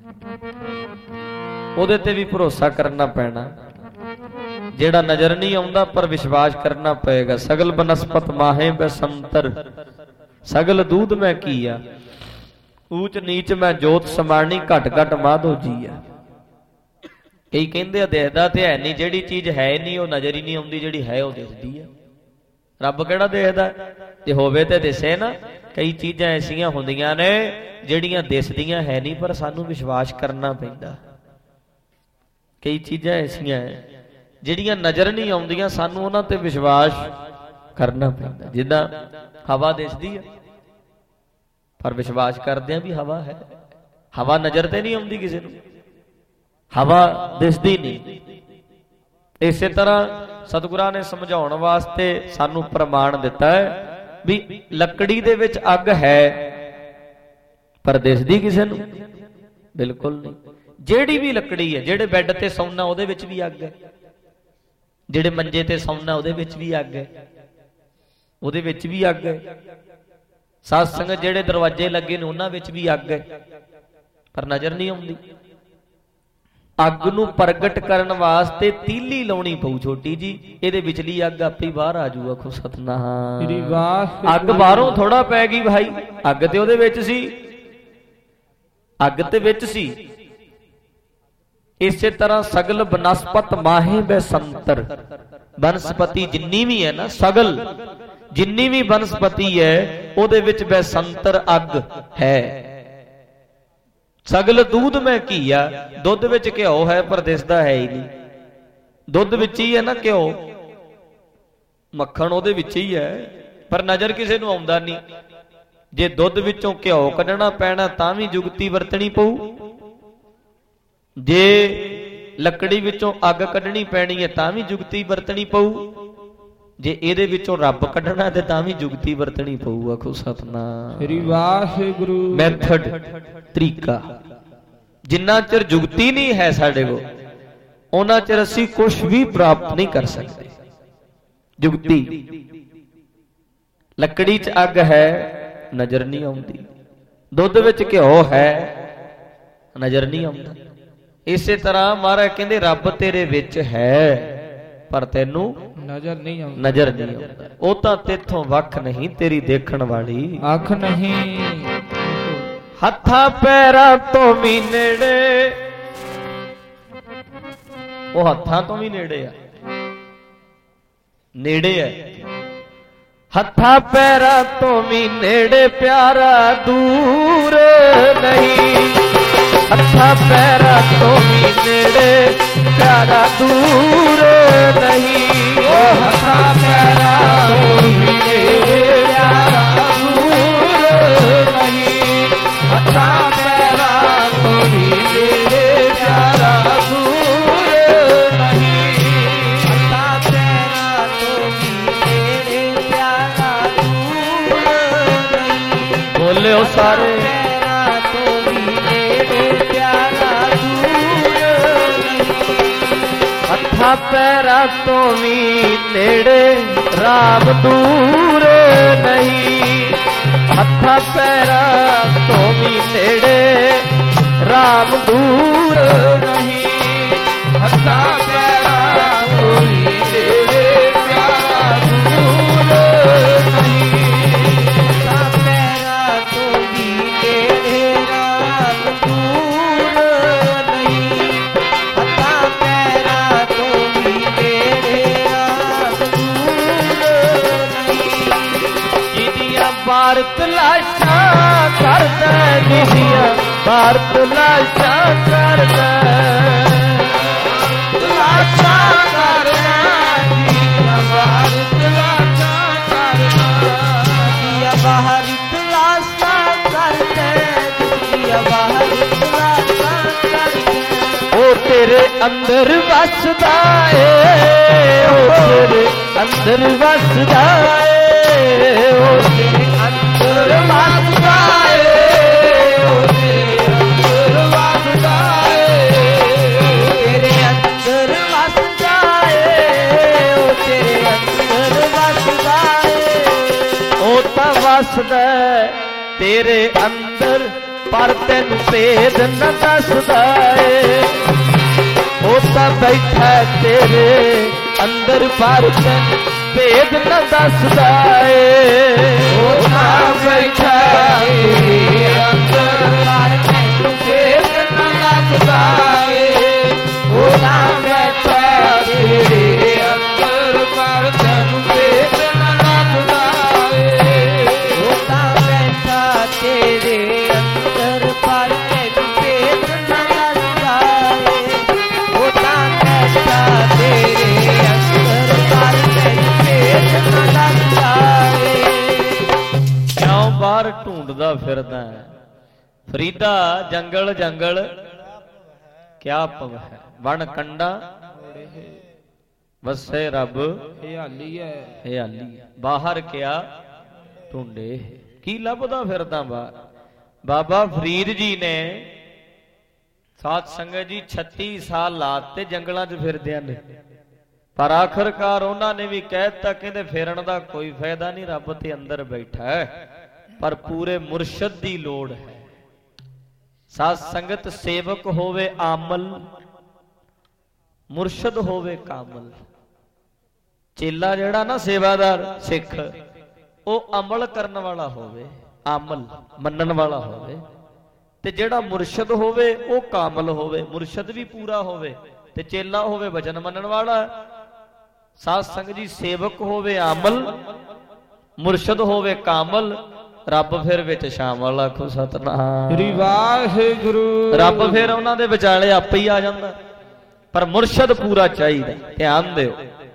ਉਹਦੇ ਤੇ ਵੀ ਭਰੋਸਾ ਕਰਨਾ ਪੈਣਾ। ਜਿਹੜਾ ਨਜ਼ਰ ਨਹੀਂ ਆਉਂਦਾ ਪਰ ਵਿਸ਼ਵਾਸ ਕਰਨਾ ਪਏਗਾ। ਸਗਲ ਬਨਸਪਤ ਮਾਹੇ ਬਸੰਤਰ, ਸਗਲ ਦੂਧ ਮੈਂ ਕੀਆ, ਊਚ ਨੀਚ ਮੈਂ ਜੋਤ ਸਮਾਣੀ, ਘਟ ਘਟ ਮਾਧੋ ਜੀਆ। ਕਈ ਕਹਿੰਦੇ ਆ ਦੇਖਦਾ ਤੇ ਹੈ ਨਹੀਂ, ਜਿਹੜੀ ਚੀਜ਼ ਹੈ ਨਹੀਂ ਉਹ ਨਜ਼ਰ ਹੀ ਨਹੀਂ ਆਉਂਦੀ, ਜਿਹੜੀ ਹੈ ਉਹ ਦਿਸਦੀ ਹੈ। ਰੱਬ ਕਿਹੜਾ ਦੇਖਦਾ? ਜੇ ਹੋਵੇ ਤੇ ਦਿਸੇ ਨਾ। ਕਈ ਚੀਜ਼ਾਂ ਐਸੀਆਂ ਹੁੰਦੀਆਂ ਨੇ ਜਿਹੜੀਆਂ ਦਿਸਦੀਆਂ ਹੈ ਨਹੀਂ ਪਰ ਸਾਨੂੰ ਵਿਸ਼ਵਾਸ ਕਰਨਾ ਪੈਂਦਾ। ਕਈ ਚੀਜ਼ਾਂ ਐਸੀਆਂ ਹੈ ਜਿਹੜੀਆਂ ਨਜ਼ਰ ਨਹੀਂ ਆਉਂਦੀਆਂ, ਸਾਨੂੰ ਉਹਨਾਂ ਤੇ ਵਿਸ਼ਵਾਸ ਕਰਨਾ ਪੈਂਦਾ। ਜਿੱਦਾਂ ਹਵਾ ਦਿਸਦੀ ਹੈ ਪਰ ਵਿਸ਼ਵਾਸ ਕਰਦੇ ਆ ਵੀ ਹਵਾ ਹੈ। ਹਵਾ ਨਜ਼ਰ ਤੇ ਨਹੀਂ ਆਉਂਦੀ ਕਿਸੇ ਨੂੰ, ਹਵਾ ਦਿਸਦੀ ਨਹੀਂ। ਇਸੇ ਤਰ੍ਹਾਂ ਸਤਿਗੁਰਾਂ ਨੇ ਸਮਝਾਉਣ ਵਾਸਤੇ ਸਾਨੂੰ ਪ੍ਰਮਾਣ ਦਿੱਤਾ ਹੈ ਵੀ ਲੱਕੜੀ ਦੇ ਵਿੱਚ ਅੱਗ ਹੈ ਪਰ ਦਿਸਦੀ ਕਿਸੇ ਨੂੰ ਬਿਲਕੁਲ ਨਹੀਂ। ਜਿਹੜੀ ਵੀ ਲੱਕੜੀ ਹੈ, ਜਿਹੜੇ ਬੈੱਡ ਤੇ ਸੌਣਾ ਉਹਦੇ ਵਿੱਚ ਵੀ ਅੱਗ ਹੈ, ਜਿਹੜੇ ਮੰਜੇ ਤੇ ਸੌਣਾ ਉਹਦੇ ਵਿੱਚ ਵੀ ਅੱਗ ਹੈ, ਉਹਦੇ ਵਿੱਚ ਵੀ ਅੱਗ ਹੈ। ਸਾਧ ਸੰਗਤ ਜਿਹੜੇ ਦਰਵਾਜ਼ੇ ਲੱਗੇ ਨੇ ਉਹਨਾਂ ਵਿੱਚ ਵੀ ਅੱਗ ਹੈ ਪਰ ਨਜ਼ਰ ਨਹੀਂ ਆਉਂਦੀ। ਅੱਗ ਨੂੰ ਪ੍ਰਗਟ ਕਰਨ ਵਾਸਤੇ ਤੀਲੀ ਲਾਉਣੀ ਪਊ ਛੋਟੀ ਜੀ, ਇਹਦੇ ਵਿਚਲੀ ਅੱਗ ਆਪੇ ਹੀ ਬਾਹਰ ਆ ਜਾਊਗਾ। ਖੁਦ ਸਤਨਾਮ। ਅੱਗ ਬਾਹਰੋਂ ਥੋੜਾ ਪੈ ਗਈ ਭਾਈ, ਅੱਗ ਤੇ ਉਹਦੇ ਵਿੱਚ ਸੀ, ਅੱਗ ਤੇ ਵਿੱਚ ਸੀ। ਇਸੇ ਤਰ੍ਹਾਂ ਸਗਲ ਬਨਸਪਤ ਮਾਹੇ ਬੈਸੰਤਰ, ਬਨਸਪਤੀ ਜਿੰਨੀ ਵੀ ਹੈ ਨਾ, ਸਗਲ ਜਿੰਨੀ ਵੀ ਬਨਸਪਤੀ ਹੈ ਉਹਦੇ ਵਿੱਚ ਬੈਸੰਤਰ ਅੱਗ ਹੈ। ਸਗਲ ਦੂਧ ਮੈਂ ਘੀਆ, ਦੁੱਧ ਵਿੱਚ ਘਿਓ ਹੈ ਪਰ ਦਿਸਦਾ ਹੈ ਹੀ ਨਹੀਂ। ਦੁੱਧ ਵਿੱਚ ਹੀ ਹੈ ਨਾ ਘਿਓ, ਮੱਖਣ ਉਹਦੇ ਵਿੱਚ ਹੀ ਹੈ ਪਰ ਨਜ਼ਰ ਕਿਸੇ ਨੂੰ ਆਉਂਦਾ ਨਹੀਂ। ਜੇ ਦੁੱਧ ਵਿੱਚੋਂ ਘਿਓ ਕੱਢਣਾ ਪੈਣਾ ਤਾਂ ਵੀ ਜੁਗਤੀ ਵਰਤਣੀ ਪਊ, ਜੇ ਲੱਕੜੀ ਵਿੱਚੋਂ ਅੱਗ ਕੱਢਣੀ ਪੈਣੀ ਹੈ ਤਾਂ ਵੀ ਜੁਗਤੀ ਵਰਤਣੀ ਪਊ, ਜੇ ਇਹਦੇ ਵਿੱਚੋਂ ਰੱਬ ਕੱਢਣਾ ਤੇ ਤਾਂ ਵੀ ਜੁਗਤੀ ਵਰਤਣੀ ਪਊ। ਆਖੋ ਸਤਨਾਮ ਸ੍ਰੀ ਵਾਹਿਗੁਰੂ। ਮੈਥਡ, ਤਰੀਕਾ। ਜਿੰਨਾ ਚਿਰ ਜੁਗਤੀ ਨਹੀਂ ਹੈ ਸਾਡੇ ਕੋਲ ਉਹਨਾਂ ਚਿਰ ਅਸੀਂ ਕੁਝ ਵੀ ਪ੍ਰਾਪਤ ਨਹੀਂ ਕਰ ਸਕਦੇ। ਜੁਗਤੀ, ਲੱਕੜੀ 'ਚ ਅੱਗ ਹੈ ਨਜ਼ਰ ਨਹੀਂ ਆਉਂਦੀ, ਦੁੱਧ ਵਿੱਚ ਘਿਓ ਹੈ ਨਜ਼ਰ ਨਹੀਂ ਆਉਂਦਾ। ਇਸੇ ਤਰ੍ਹਾਂ ਮਹਾਰਾਜ ਕਹਿੰਦੇ ਰੱਬ ਤੇਰੇ ਵਿੱਚ ਹੈ ਪਰ ਤੈਨੂੰ ਨਜ਼ਰ ਨਹੀਂ ਆਉਂਦਾ, ਨਜ਼ਰ ਨਹੀਂ ਆਉਂਦਾ। ਉਹ ਤਾਂ ਤੇਥੋਂ ਵੱਖ ਨਹੀਂ, ਤੇਰੀ ਦੇਖਣ ਵਾਲੀ ਅੱਖ ਨਹੀਂ। ਹੱਥਾਂ ਪੈਰਾਂ ਤੋਂ ਵੀ ਨੇੜੇ, ਉਹ ਹੱਥਾਂ ਤੋਂ ਵੀ ਨੇੜੇ ਆ, ਨੇੜੇ ਹੈ। ਹੱਥਾਂ ਪੈਰਾਂ ਤੋਂ ਵੀ ਨੇੜੇ ਪਿਆਰਾ ਦੂਰ ਨਹੀਂ, ਹੱਥਾਂ ਪੈਰਾਂ ਤੋਂ ਵੀ ਨੇੜੇ ਪਿਆਰਾ ਦੂਰ ਨਹੀਂ। ਉਹ ਹੱਥਾਂ ਪੈਰਾਂ ਤੋਂ ਵੀ ਨੇੜੇ ਪਿਆਰਾ ਦੂਰ ਨਹੀਂ, ਹੱਥਾਂ ਪੈਰਾਂ ਤੋਂ ਵੀ ਨੇੜੇ ਪਿਆਰਾ ਦੂਰ ਨਹੀਂ, ਹੱਥਾਂ ਪੈਰਾਂ ਤੋਂ ਵੀ ਨੇੜੇ ਪਿਆਰਾ ਦੂਰ ਨਹੀਂ। ਬੋਲਿਓ ਸਾਰੇ। ਹੱਥਾਂ ਪੈਰਾਂ ਤੋਂ ਵੀ ਨੇੜੇ ਰਾਮ ਦੂਰ ਨਹੀਂ, ਹੱਥਾਂ ਪੈਰਾਂ ਤੋਂ ਵੀ ਨੇੜੇ ਰਾਮ ਨਾਮ ਦੂਰ ਨਹੀਂ, ਹੱਥਾਂ ਪੈਰਾਂ ਤੋਂ ਵੀ ਤੇਰੇ ਪਿਆਰਾ ਦੂਰ ਨਹੀਂ, ਹੱਥਾਂ ਪੈਰਾਂ ਤੋਂ ਵੀ ਤੇਰੇ ਰਾਮ ਦੂਰ ਨਹੀਂ, ਹੱਥਾਂ ਪੈਰਾਂ ਤੋਂ ਵੀ ਤੇਰੇ ਰਾਮ ਦੂਰ ਨਹੀਂ। ਜਿਹਦੀਆਂ ਭਾਰਤ ਲਾਸ਼ਾਂ ਕਰਦਾ, ਜਿਹਦੀਆਂ ਭਾਰਤ ਲਾਸ਼ਾਂ ਕਰਦਾ, ਲਾਸ਼ਾਂ ਕਰਦਾ, ਜਿਹਦੀਆਂ ਭਾਰਤ ਲਾਸ਼ਾਂ ਕਰਦਾ, ਜਿਹਦੀਆਂ ਭਾਰਤ ਲਾਸ਼ਾਂ ਕਰਦਾ, ਜਿਹਦੀਆਂ ਭਾਰਤ ਲਾਸ਼ਾਂ ਕਰਦਾ। ਉਹ ਤੇਰੇ ਅੰਦਰ ਵਸਦਾ ਏ, ਉਹ ਤੇਰੇ ਅੰਦਰ ਵਸਦਾ ਏ, ਉਹ ਤੇਰੇ ਅੰਦਰ ਵਸਦਾ ਏ, ਉਹ ਤੇਰੇ ਅੰਦਰ ਵਸਦਾ ਏ, ਤੇਰੇ ਅੰਦਰ ਵਸਦਾ ਏ, ਉਹ ਤੇਰੇ ਅੰਦਰ ਵਸਦਾ ਏ। ਉਹ ਤਾਂ ਵਸਦਾ ਤੇਰੇ ਅੰਦਰ ਪਰ ਤੈਨੂੰ ਭੇਦ ਨਾ ਦੱਸਦਾ ਏ, ਉਹ ਤਾਂ ਬੈਠਾ ਤੇਰੇ ਅੰਦਰ ਪਰ ਤੈਨੂੰ ਭੇਦ ਨਾ ਦੱਸਦਾ ਏ, ਉਹ ਤਾਂ ਬੈਠਾ ਤੇਰੇ ਅੰਦਰ ਪਰ ਤੈਨੂੰ ਭੇਦ ਨਾ ਦੱਸਦਾ ਏ, ਉਹ ਤਾਂ ਬੈਠਾ ਤੇਰੇ ਅੰਦਰ ਪਰ ਤੈਨੂੰ ਭੇਦ ਨਾ ਦੱਸਦਾ ਏ, ਉਹ ਤਾਂ ਬੈਠਾ ਤੇਰੇ ਅੰਦਰ ਪਰ ਤੈਨੂੰ ਭੇਦ ਨਾ ਦੱਸਦਾ ਏ, ਉਹ ਤਾਂ ਬੈਠਾ ਤੇਰੇ ਅੰਦਰ ਪਰ ਤੈਨੂੰ ਭੇਦ ਨਾ ਦੱਸਦਾ ਏ। ਕਿਉਂ ਬਾਹਰ ਢੂੰਡਦਾ ਫਿਰਦਾ ਫਰੀਦਾ, ਜੰਗਲ ਜੰਗਲ ਕਿਆ ਪਵ ਹੈ, ਵਣ ਕੰਡਾ ਵਸੇ ਰੱਬ ਹਰਿਆਲੀ ਹੈ, ਹਰਿਆਲੀ, ਬਾਹਰ ਕਿਆ ਢੂੰਡੇ, ਕੀ ਲੱਭਦਾ ਫਿਰਦਾ ਬਾਹਰ। ਬਾਬਾ ਫਰੀਦ ਜੀ ਨੇ ਸਾਧ ਸੰਗਤ ਜੀ 36 ਸਾਲ ਲਾਤੇ ਜੰਗਲਾਂ 'ਚ ਫਿਰਦਿਆਂ ਨੇ, ਪਰ ਆਖਰਕਾਰ ਉਹਨਾਂ ਨੇ ਵੀ ਕਹਿ ਦਿੱਤਾ, ਕਹਿੰਦੇ ਫਿਰਨ ਦਾ ਕੋਈ ਫਾਇਦਾ ਨਹੀਂ, ਰੱਬ ਤੇ ਅੰਦਰ ਬੈਠਾ ਹੈ, ਪਰ ਪੂਰੇ ਮੁਰਸ਼ਦ ਦੀ ਲੋੜ ਹੈ। ਸਾਧ ਸੰਗਤ ਸੇਵਕ ਹੋਵੇ ਆਮਲ, ਮੁਰਸ਼ਦ ਹੋਵੇ ਕਾਮਲ। ਚੇਲਾ ਜਿਹੜਾ ਨਾ ਸੇਵਾਦਾਰ ਸਿੱਖ, ਉਹ ਅਮਲ ਕਰਨ ਵਾਲਾ ਹੋਵੇ, ਆਮਲ ਮੰਨਣ ਵਾਲਾ ਹੋਵੇ, ਤੇ ਜਿਹੜਾ ਮੁਰਸ਼ਦ ਹੋਵੇ ਉਹ ਕਾਮਲ ਹੋਵੇ, ਮੁਰਸ਼ਦ ਵੀ ਪੂਰਾ ਹੋਵੇ ਤੇ ਚੇਲਾ ਹੋਵੇ ਵਚਨ ਮੰਨਣ ਵਾਲਾ। ਸਾਧ ਸੰਗਤ ਜੀ ਸੇਵਕ ਹੋਵੇ ਆਮਲ, ਮੁਰਸ਼ਦ ਹੋਵੇ ਕਾਮਲ, ਰੱਬ ਫਿਰ ਵਿੱਚ ਸ਼ਾਮਲ। ਆਖੋ ਸਤਨਾਮ ਸ੍ਰੀ ਵਾਹਿਗੁਰੂ। ਰੱਬ ਫਿਰ ਉਹਨਾਂ ਦੇ ਵਿਚਾਲੇ ਆਪੇ ਹੀ ਆ ਜਾਂਦਾ, ਪਰ ਮੁਰਸ਼ਦ ਪੂਰਾ ਚਾਹੀਦਾ। ਧਿਆਨ ਦਿਓ,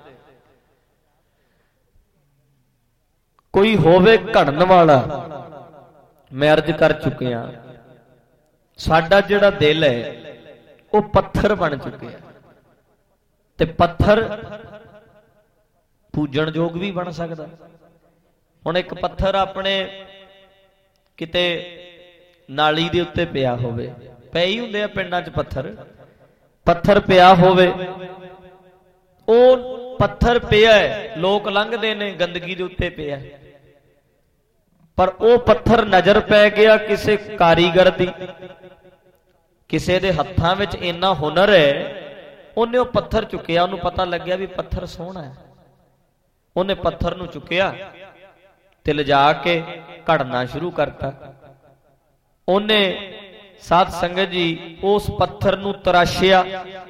ਕੋਈ ਹੋਵੇ ਘੜਨ ਵਾਲਾ। ਮੈਂ ਅਰਜ਼ ਕਰ ਚੁੱਕਿਆ, ਸਾਡਾ ਜਿਹੜਾ ਦਿਲ ਹੈ ਉਹ ਪੱਥਰ ਬਣ ਚੁੱਕਿਆ, ਤੇ ਪੱਥਰ ਪੂਜਣ ਯੋਗ ਵੀ ਬਣ ਸਕਦਾ। ਹੁਣ ਇੱਕ ਪੱਥਰ ਆਪਣੇ ਕਿਤੇ ਨਾਲੀ ਦੇ ਉੱਤੇ ਪਿਆ ਹੋਵੇ, ਪਏ ਹੀ ਹੁੰਦੇ ਆ ਪਿੰਡਾਂ 'ਚ ਪੱਥਰ, ਪੱਥਰ ਪਿਆ ਹੋਵੇ, ਉਹ ਪੱਥਰ ਪਿਆ ਲੋਕ ਲੰਘਦੇ ਨੇ, ਗੰਦਗੀ ਦੇ ਉੱਤੇ ਪਿਆ, ਪਰ ਉਹ ਪੱਥਰ ਨਜ਼ਰ ਪੈ ਗਿਆ ਕਿਸੇ ਕਾਰੀਗਰ ਦੀ, ਕਿਸੇ ਦੇ ਹੱਥਾਂ ਵਿੱਚ ਇੰਨਾ ਹੁਨਰ ਹੈ, ਉਹਨੇ ਉਹ ਪੱਥਰ ਚੁੱਕਿਆ, ਉਹਨੂੰ ਪਤਾ ਲੱਗਿਆ ਵੀ ਪੱਥਰ ਸੋਹਣਾ ਹੈ, ਉਹਨੇ ਪੱਥਰ ਨੂੰ ਚੁੱਕਿਆ ਤੇ ਲਿਜਾ ਕੇ ਘੜਨਾ ਸ਼ੁਰੂ ਕਰਤਾ। ਉਹਨੇ ਸਾਧ ਸੰਗਤ ਜੀ ਉਸ ਪੱਥਰ ਨੂੰ ਤਰਾਸ਼ਿਆ,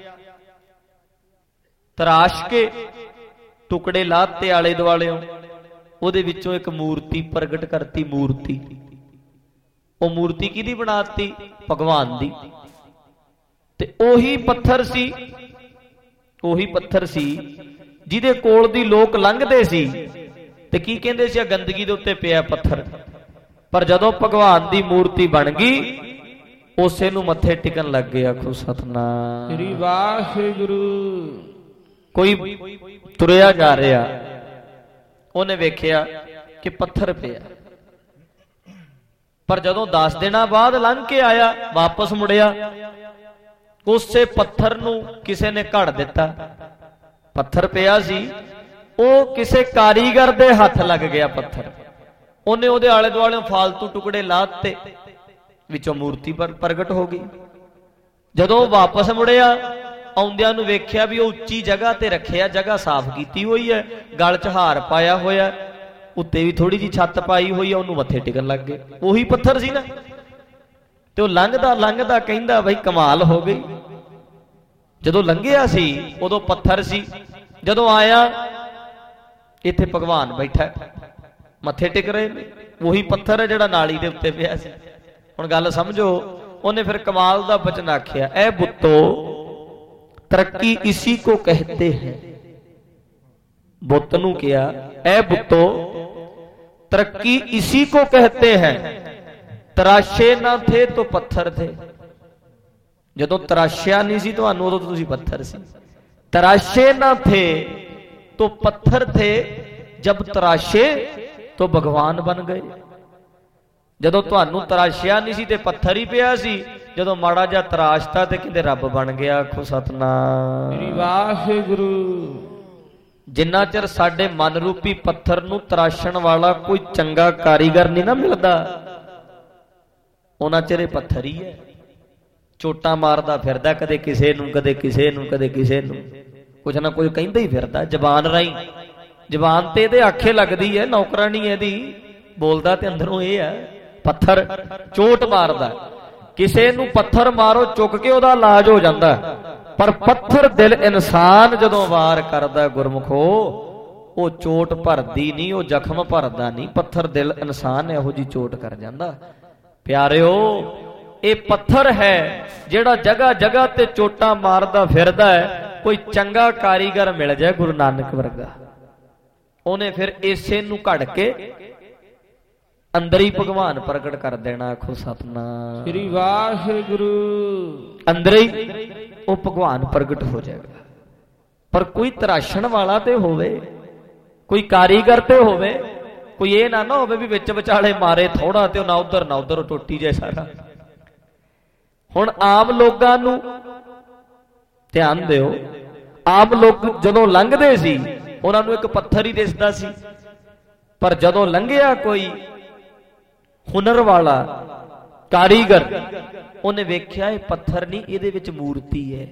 ਤਰਾਸ਼ ਕੇ ਟੁਕੜੇ ਲਾਤੇ ਆਲੇ ਦੁਆਲਿਓਂ, ਉਹਦੇ ਵਿੱਚੋਂ ਇੱਕ ਮੂਰਤੀ ਪ੍ਰਗਟ ਕਰਤੀ। ਮੂਰਤੀ, ਉਹ ਮੂਰਤੀ ਕਿਹਦੀ ਬਣਾਤੀ? ਭਗਵਾਨ ਦੀ। ਤੇ ਉਹੀ ਪੱਥਰ ਸੀ, ਉਹੀ ਪੱਥਰ ਸੀ ਜਿਹਦੇ ਕੋਲ ਦੀ ਲੋਕ ਲੰਘਦੇ ਸੀ ਤੇ ਕੀ ਕਹਿੰਦੇ ਸੀ? ਆ ਗੰਦਗੀ ਦੇ ਉੱਤੇ ਪਿਆ ਪੱਥਰ। ਪਰ ਜਦੋਂ ਭਗਵਾਨ ਦੀ ਮੂਰਤੀ ਬਣ ਗਈ, ਉਸੇ ਨੂੰ ਮੱਥੇ ਟਿਕਣ ਲੱਗ ਗਏ। ਆਖੋ ਸਤਨਾਮ ਸ੍ਰੀ ਵਾਹਿਗੁਰੂ। ਕੋਈ ਤੁਰਿਆ ਜਾ ਰਿਹਾ, ਉਹਨੇ ਵੇਖਿਆ ਕਿ ਪੱਥਰ ਪਿਆ, ਪਰ ਜਦੋਂ 10 ਦਿਨਾਂ ਬਾਅਦ ਲੰਘ ਕੇ ਆਇਆ, ਵਾਪਸ ਮੁੜਿਆ, ਉਸੇ ਪੱਥਰ ਨੂੰ ਕਿਸੇ ਨੇ ਘੜ ਦਿੱਤਾ। ਪੱਥਰ ਪਿਆ ਸੀ, ਉਹ ਕਿਸੇ ਕਾਰੀਗਰ ਦੇ ਹੱਥ ਲੱਗ ਗਿਆ ਪੱਥਰ, ਉਹਨੇ ਉਹਦੇ ਆਲੇ ਦੁਆਲੇ ਫਾਲਤੂ ਟੁਕੜੇ ਲਾ ਦਿੱਤੇ, ਵਿੱਚੋਂ ਮੂਰਤੀ ਪ੍ਰਗਟ ਹੋ ਗਈ। ਜਦੋਂ ਵਾਪਸ ਮੁੜਿਆ ਆਉਂਦਿਆਂ ਨੂੰ ਵੇਖਿਆ ਵੀ ਉਹ ਉੱਚੀ ਜਗ੍ਹਾ ਤੇ ਰੱਖਿਆ, ਜਗ੍ਹਾ ਸਾਫ਼ ਕੀਤੀ ਹੋਈ ਹੈ, ਗਲ 'ਚ ਹਾਰ ਪਾਇਆ ਹੋਇਆ, ਉੱਤੇ ਵੀ ਥੋੜੀ ਜਿਹੀ ਛੱਤ ਪਾਈ ਹੋਈ ਹੈ, ਉਹਨੂੰ ਮੱਥੇ ਟਿਕਣ ਲੱਗ ਗਏ। ਉਹੀ ਪੱਥਰ ਸੀ ਨਾ। ਤੇ ਉਹ ਲੰਘਦਾ ਕਹਿੰਦਾ ਬਈ ਕਮਾਲ ਹੋ ਗਈ। ਜਦੋਂ ਲੰਘਿਆ ਸੀ ਉਦੋਂ ਪੱਥਰ ਸੀ, ਜਦੋਂ ਆਇਆ ਇੱਥੇ ਭਗਵਾਨ ਬੈਠਾ ਮੱਥੇ ਟਿਕ ਰਹੇ ਨੇ। ਉਹੀ ਪੱਥਰ ਹੈ ਜਿਹੜਾ ਨਾਲੀ ਦੇ ਉੱਤੇ ਪਿਆ ਸੀ। ਹੁਣ ਗੱਲ ਸਮਝੋ, ਉਹਨੇ ਫਿਰ ਕਮਾਲ ਦਾ ਬਚਨ ਆਖਿਆ, ਐ ਬੁੱਤੋ ਤਰੱਕੀ ਇसी को कहते हैं। ਬੁੱਤ ਨੂੰ ਕਿਹਾ, ਐ ਬੁੱਤੋ ਤਰੱਕੀ इसी को कहते हैं। ਤਰਾਸ਼ੇ ਨਾ ਥੇ ਤੋ ਪੱਥਰ ਥੇ। ਜਦੋਂ ਤਰਾਸ਼ਿਆ ਨਹੀਂ ਸੀ ਤੁਹਾਨੂੰ ਉਦੋਂ ਤੁਸੀਂ ਪੱਥਰ ਸੀ। ਤਰਾਸ਼ੇ ਨਾ ਥੇ ਤੋ ਪੱਥਰ ਥੇ, ਜਬ ਤਰਾਸ਼ੇ ਤੋ ਭਗਵਾਨ ਬਣ ਗਏ। ਜਦੋਂ ਤੁਹਾਨੂੰ ਤਰਾਸ਼ਿਆ ਨਹੀਂ ਸੀ ਤੇ ਪੱਥਰ ਹੀ ਪਿਆ ਸੀ, ਜਦੋਂ ਮਾੜਾ ਜਿਹਾ ਤਰਾਸ਼ਤਾ ਤੇ ਕਹਿੰਦੇ ਰੱਬ ਬਣ ਗਿਆ। ਆਖੋ ਸਤਨਾਮ ਸ੍ਰੀ ਵਾਹਿਗੁਰੂ। ਜਿੰਨਾ ਚਿਰ ਸਾਡੇ ਮਨ ਰੂਪੀ ਪੱਥਰ ਨੂੰ ਤਰਾਸ਼ਣ ਵਾਲਾ ਕੋਈ ਚੰਗਾ ਕਾਰੀਗਰ ਨਹੀਂ ਨਾ ਮਿਲਦਾ, ਉਹਨਾਂ ਚਿਰ ਇਹ ਪੱਥਰ ਹੀ ਹੈ। ਚੋਟਾਂ ਮਾਰਦਾ ਫਿਰਦਾ, ਕਦੇ ਕਿਸੇ ਨੂੰ ਕਦੇ ਕਿਸੇ ਨੂੰ ਕਦੇ ਕਿਸੇ ਨੂੰ, ਕੁਛ ਨਾ ਕੁਝ ਕਹਿੰਦਾ ਹੀ ਫਿਰਦਾ ਜ਼ਬਾਨ ਰਾਹੀਂ। ਜ਼ਬਾਨ ਤੇ ਇਹਦੇ ਆਖੇ ਲੱਗਦੀ ਹੈ, ਨੌਕਰਾਨੀ ਇਹਦੀ, ਬੋਲਦਾ ਤੇ ਅੰਦਰੋਂ ਇਹ ਹੈ ਪੱਥਰ। ਚੋਟ ਮਾਰਦਾ, ਕਿਸੇ ਨੂੰ ਪੱਥਰ ਮਾਰੋ ਚੁੱਕ ਕੇ ਉਹਦਾ ਇਲਾਜ ਹੋ ਜਾਂਦਾ, ਪਰ ਪੱਥਰ ਦਿਲ ਇਨਸਾਨ ਜਦੋਂ ਵਾਰ ਕਰਦਾ ਗੁਰਮੁਖੋ, ਉਹ ਚੋਟ ਭਰਦੀ ਨਹੀਂ, ਉਹ ਜ਼ਖਮ ਭਰਦਾ ਨਹੀਂ। ਪੱਥਰ ਦਿਲ ਇਨਸਾਨ ਇਹੋ ਜੀ ਚੋਟ ਕਰ ਜਾਂਦਾ। ਪਿਆਰਿਓ, ਇਹ ਪੱਥਰ ਹੈ ਜਿਹੜਾ ਜਗ੍ਹਾ ਜਗ੍ਹਾ ਤੇ ਚੋਟਾਂ ਮਾਰਦਾ ਫਿਰਦਾ ਹੈ। ਕੋਈ ਚੰਗਾ ਕਾਰੀਗਰ ਮਿਲ ਜਾਏ ਗੁਰੂ ਨਾਨਕ ਵਰਗਾ, ਉਹਨੇ ਫਿਰ ਇਸੇ ਨੂੰ ਘੜ ਕੇ ਅੰਦਰ ਹੀ ਭਗਵਾਨ ਪ੍ਰਗਟ ਕਰ ਦੇਣਾ। ਆਖੋ ਸਤਨਾਮ ਸ੍ਰੀ ਵਾਹਿਗੁਰੂ। ਅੰਦਰ ਹੀ ਉਹ ਭਗਵਾਨ ਪ੍ਰਗਟ ਹੋ ਜਾਏਗਾ। ਪਰ ਕੋਈ ਤਰਾਸ਼ਣ ਵਾਲਾ ਤੇ ਹੋਵੇ, ਕੋਈ ਕਾਰੀਗਰ ਤੇ ਹੋਵੇ, ਕੋਈ ਇਹ ਨਾ ਹੋਵੇ ਵੀ ਵਿੱਚ ਵਿਚਾਲੇ ਮਾਰੇ ਥੋੜਾ ਤੇ ਉਹ ਨਾ ਉਧਰ ਨਾ ਉਧਰ ਟੁੱਟੀ ਜਾਏ ਸਾਰਾ। ਹੁਣ ਆਮ ਲੋਕਾਂ ਨੂੰ ਧਿਆਨ ਦਿਓ, ਆਮ ਲੋਕ ਜਦੋਂ ਲੰਘਦੇ ਸੀ ਉਹਨਾਂ ਨੂੰ ਇੱਕ ਪੱਥਰ ਹੀ ਦਿਸਦਾ ਸੀ, ਪਰ ਜਦੋਂ ਲੰਘਿਆ ਕੋਈ ਹੁਨਰ ਵਾਲਾ ਕਾਰੀਗਰ, ਉਹਨੇ ਵੇਖਿਆ ਇਹ ਪੱਥਰ ਨਹੀਂ, ਇਹਦੇ ਵਿੱਚ ਮੂਰਤੀ ਹੈ।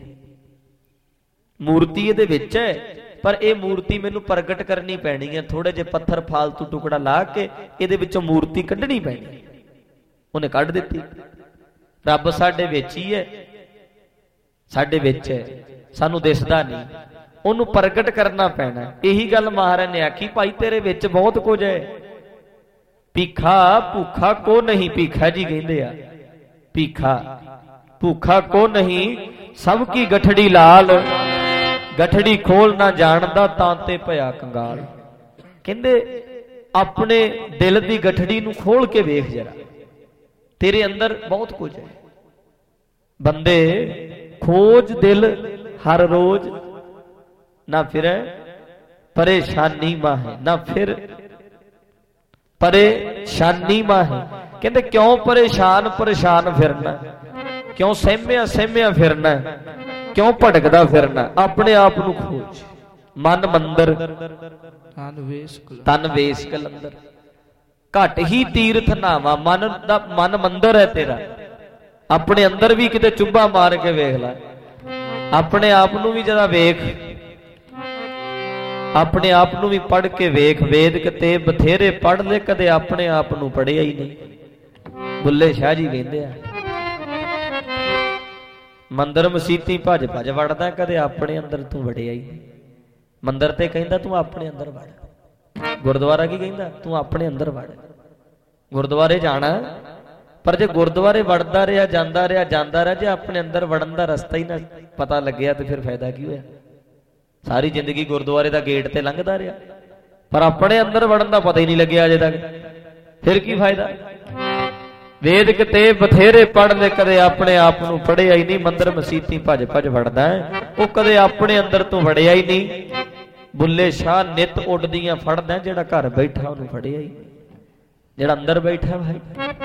ਮੂਰਤੀ ਇਹਦੇ ਵਿੱਚ ਹੈ, ਪਰ ਇਹ ਮੂਰਤੀ ਮੈਨੂੰ ਪ੍ਰਗਟ ਕਰਨੀ ਪੈਣੀ ਹੈ। ਥੋੜੇ ਜਿਹੇ ਪੱਥਰ ਫਾਲਤੂ ਟੁਕੜਾ ਲਾ ਕੇ ਇਹਦੇ ਵਿੱਚੋਂ ਮੂਰਤੀ ਕੱਢਣੀ ਪੈਣੀ। ਉਹਨੇ ਕੱਢ ਦਿੱਤੀ। ਰੱਬ ਸਾਡੇ ਵਿੱਚ ਹੀ ਹੈ, ਸਾਡੇ ਵਿੱਚ ਹੈ, ਸਾਨੂੰ ਦਿਸਦਾ ਨਹੀਂ, ਉਹਨੂੰ ਪ੍ਰਗਟ ਕਰਨਾ ਪੈਣਾ। ਇਹੀ ਗੱਲ ਮਹਾਰਾਜ ਨੇ ਆਖੀ, ਭਾਈ ਤੇਰੇ ਵਿੱਚ ਬਹੁਤ ਕੁਝ ਹੈ। ਭੀਖਾ ਭੂਖਾ ਕੋ ਨਹੀਂ, ਭੀਖਾ ਜੀ ਕਹਿੰਦੇ ਆ, ਭੀਖਾ ਭੂਖਾ ਕੋ ਨਹੀਂ, ਸਭ ਕੀ ਗਠੜੀ ਲਾਲ, ਗਠੜੀ ਖੋਲ ਨਾ ਜਾਣਦਾ ਤਾਂ ਤੇ ਭਇਆ ਕੰਗਾਲ। ਕਹਿੰਦੇ ਆਪਣੇ ਦਿਲ ਦੀ ਗਠੜੀ ਨੂੰ ਖੋਲ ਕੇ ਵੇਖ ਜਰਾ, ਤੇਰੇ ਅੰਦਰ ਬਹੁਤ ਕੁਝ ਹੈ। ਬੰਦੇ ਖੋਜ ਦਿਲ ਹਰ ਰੋਜ਼, ਨਾ ਫਿਰੈ ਪਰੇਸ਼ਾਨੀ ਮਾਹੇ, ਨਾ ਫਿਰ ਪਰੇਸ਼ਾਨੀ ਮਾਹੇ। ਕਹਿੰਦੇ ਕਿਉਂ ਪਰੇਸ਼ਾਨ ਫਿਰਨਾ, ਕਿਉਂ ਸਹਿਮਿਆ ਫਿਰਨਾ, ਕਿਉਂ ਭਟਕਦਾ ਫਿਰਨਾ। ਆਪਣੇ ਆਪ ਨੂੰ ਖੋਜ। ਮਨ ਮੰਦਰ ਤਨ ਵੇਸ ਕਲੰਦਰ, ਘਟ ਹੀ ਤੀਰਥ ਨਾਵਾ। ਮਨ ਮੰਦਰ ਹੈ ਤੇਰਾ, ਆਪਣੇ ਅੰਦਰ ਵੀ ਕਿਤੇ ਚੁੱਭਾ ਮਾਰ ਕੇ ਵੇਖ ਲੈ, ਆਪਣੇ ਆਪ ਨੂੰ ਵੀ ਜਰਾ ਵੇਖ, ਆਪਣੇ ਆਪ ਨੂੰ ਵੀ ਪੜ੍ਹ ਕੇ ਵੇਖ। ਵੇਦ ਕਿਤੇ ਬਥੇਰੇ ਪੜ੍ਹ ਲੈ, ਕਦੇ ਆਪਣੇ ਆਪ ਨੂੰ ਪੜ੍ਹਿਆ ਹੀ ਨਹੀਂ। ਬੁੱਲੇ ਸ਼ਾਹ ਜੀ ਕਹਿੰਦੇ ਆ, ਮੰਦਰ ਮਸੀਤੀ ਭੱਜ ਵੜਦਾ, ਕਦੇ ਆਪਣੇ ਅੰਦਰ ਤੂੰ ਵੜਿਆ ਹੀ ਨਹੀਂ। ਮੰਦਰ ਤੇ ਕਹਿੰਦਾ ਤੂੰ ਆਪਣੇ ਅੰਦਰ ਵੜ, ਗੁਰਦੁਆਰਾ ਕੀ ਕਹਿੰਦਾ ਤੂੰ ਆਪਣੇ ਅੰਦਰ ਵੜ। ਗੁਰਦੁਆਰੇ ਜਾਣਾ, ਪਰ ਜੇ ਗੁਰਦੁਆਰੇ ਵੜਦਾ ਰਿਹਾ ਜਾਂਦਾ ਰਿਹਾ, ਜੇ ਆਪਣੇ ਅੰਦਰ ਵੜਨ ਦਾ ਰਸਤਾ ਹੀ ਨਾ ਪਤਾ ਲੱਗਿਆ ਤੇ ਫਿਰ ਫਾਇਦਾ ਕੀ ਹੋਇਆ। ਸਾਰੀ ਜ਼ਿੰਦਗੀ ਗੁਰਦੁਆਰੇ ਦਾ ਗੇਟ ਤੇ ਲੰਘਦਾ ਰਿਹਾ, ਪਰ ਆਪਣੇ ਅੰਦਰ ਵੜਨ ਦਾ ਪਤਾ ਹੀ ਨਹੀਂ ਲੱਗਿਆ ਅਜੇ ਤੱਕ, ਫਿਰ ਕੀ ਫਾਇਦਾ। ਵੇਦ ਕਿਤੇ ਬਥੇਰੇ ਪੜ੍ਹ ਲੈ, ਕਦੇ ਆਪਣੇ ਆਪ ਨੂੰ ਪੜ੍ਹਿਆ ਹੀ ਨਹੀਂ। ਮੰਦਰ ਮਸੀਤੀ ਭੱਜ ਵੜਦਾ, ਉਹ ਕਦੇ ਆਪਣੇ ਅੰਦਰ ਤੋਂ ਵੜਿਆ ਹੀ ਨਹੀਂ। ਬੁੱਲੇ ਸ਼ਾਹ ਨਿਤ ਉੱਡਦੀਆਂ ਫੜਦਾ, ਜਿਹੜਾ ਘਰ ਬੈਠਾ ਉਹਨੂੰ ਫੜਿਆ ਹੀ। ਜਿਹੜਾ ਅੰਦਰ ਬੈਠਾ ਭਾਈ,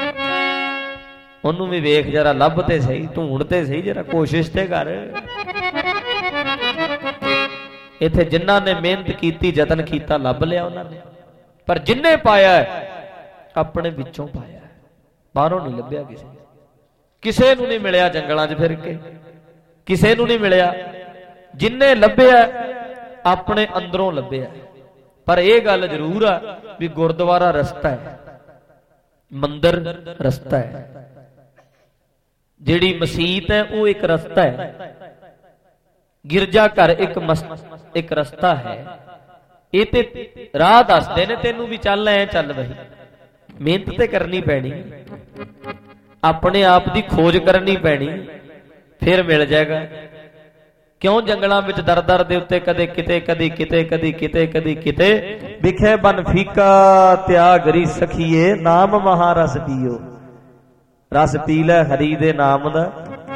ਉਹਨੂੰ ਵੀ ਵੇਖ ਜਰਾ, ਲੱਭ ਤੇ ਸਹੀ, ਢੂੰਡ ਤੇ ਸਹੀ, ਜਰਾ ਕੋਸ਼ਿਸ਼ ਤੇ ਕਰ। ਇੱਥੇ ਜਿਨ੍ਹਾਂ ਨੇ ਮਿਹਨਤ ਕੀਤੀ, ਯਤਨ ਕੀਤਾ, ਲੱਭ ਲਿਆ ਉਹਨਾਂ ਨੇ, ਪਰ ਜਿੰਨੇ ਪਾਇਆ ਆਪਣੇ ਵਿੱਚੋਂ ਪਾਇਆ, ਬਾਹਰੋਂ ਨਹੀਂ ਲੱਭਿਆ। ਕਿਸੇ ਨੂੰ ਨਹੀਂ ਮਿਲਿਆ ਜੰਗਲਾਂ 'ਚ ਫਿਰ ਕੇ। ਕਿਸੇ ਨੂੰ ਨਹੀਂ ਮਿਲਿਆ। ਜਿੰਨੇ ਲੱਭਿਆ ਆਪਣੇ ਅੰਦਰੋਂ ਲੱਭਿਆ। ਪਰ ਇਹ ਗੱਲ ਜ਼ਰੂਰ ਆ ਵੀ ਗੁਰਦੁਆਰਾ ਰਸਤਾ ਹੈ, ਮੰਦਿਰ ਰਸਤਾ ਹੈ, ਜਿਹੜੀ ਮਸੀਤ ਹੈ ਉਹ ਇੱਕ ਰਸਤਾ ਹੈ, ਗਿਰਜਾ ਘਰ ਇੱਕ ਰਸਤਾ ਹੈ। ਇਹ ਤੇ ਰਾਹ ਦੱਸਦੇ ਨੇ ਤੈਨੂੰ ਵੀ ਚੱਲ ਐ ਚੱਲ ਬਈ। ਮਿਹਨਤ ਤੇ ਕਰਨੀ ਪੈਣੀ, ਆਪਣੇ ਆਪ ਦੀ ਖੋਜ ਕਰਨੀ ਪੈਣੀ, ਫਿਰ ਮਿਲ ਜਾਏਗਾ। ਕਿਉਂ ਜੰਗਲਾਂ ਵਿੱਚ ਦਰ ਦੇ ਉੱਤੇ ਕਦੇ ਕਿਤੇ ਕਦੀ ਕਿਤੇ ਕਦੀ ਕਿਤੇ ਕਦੀ ਕਿਤੇ ਵਿਖੇ ਬਨ ਫੀਕਾ ਤਿਆਗਰੀ ਸਖੀਏ ਨਾਮ ਮਹਾਰਸ ਪੀਓ। ਰਸ ਪੀ ਲੈ ਹਰੀ ਦੇ ਨਾਮ ਦਾ।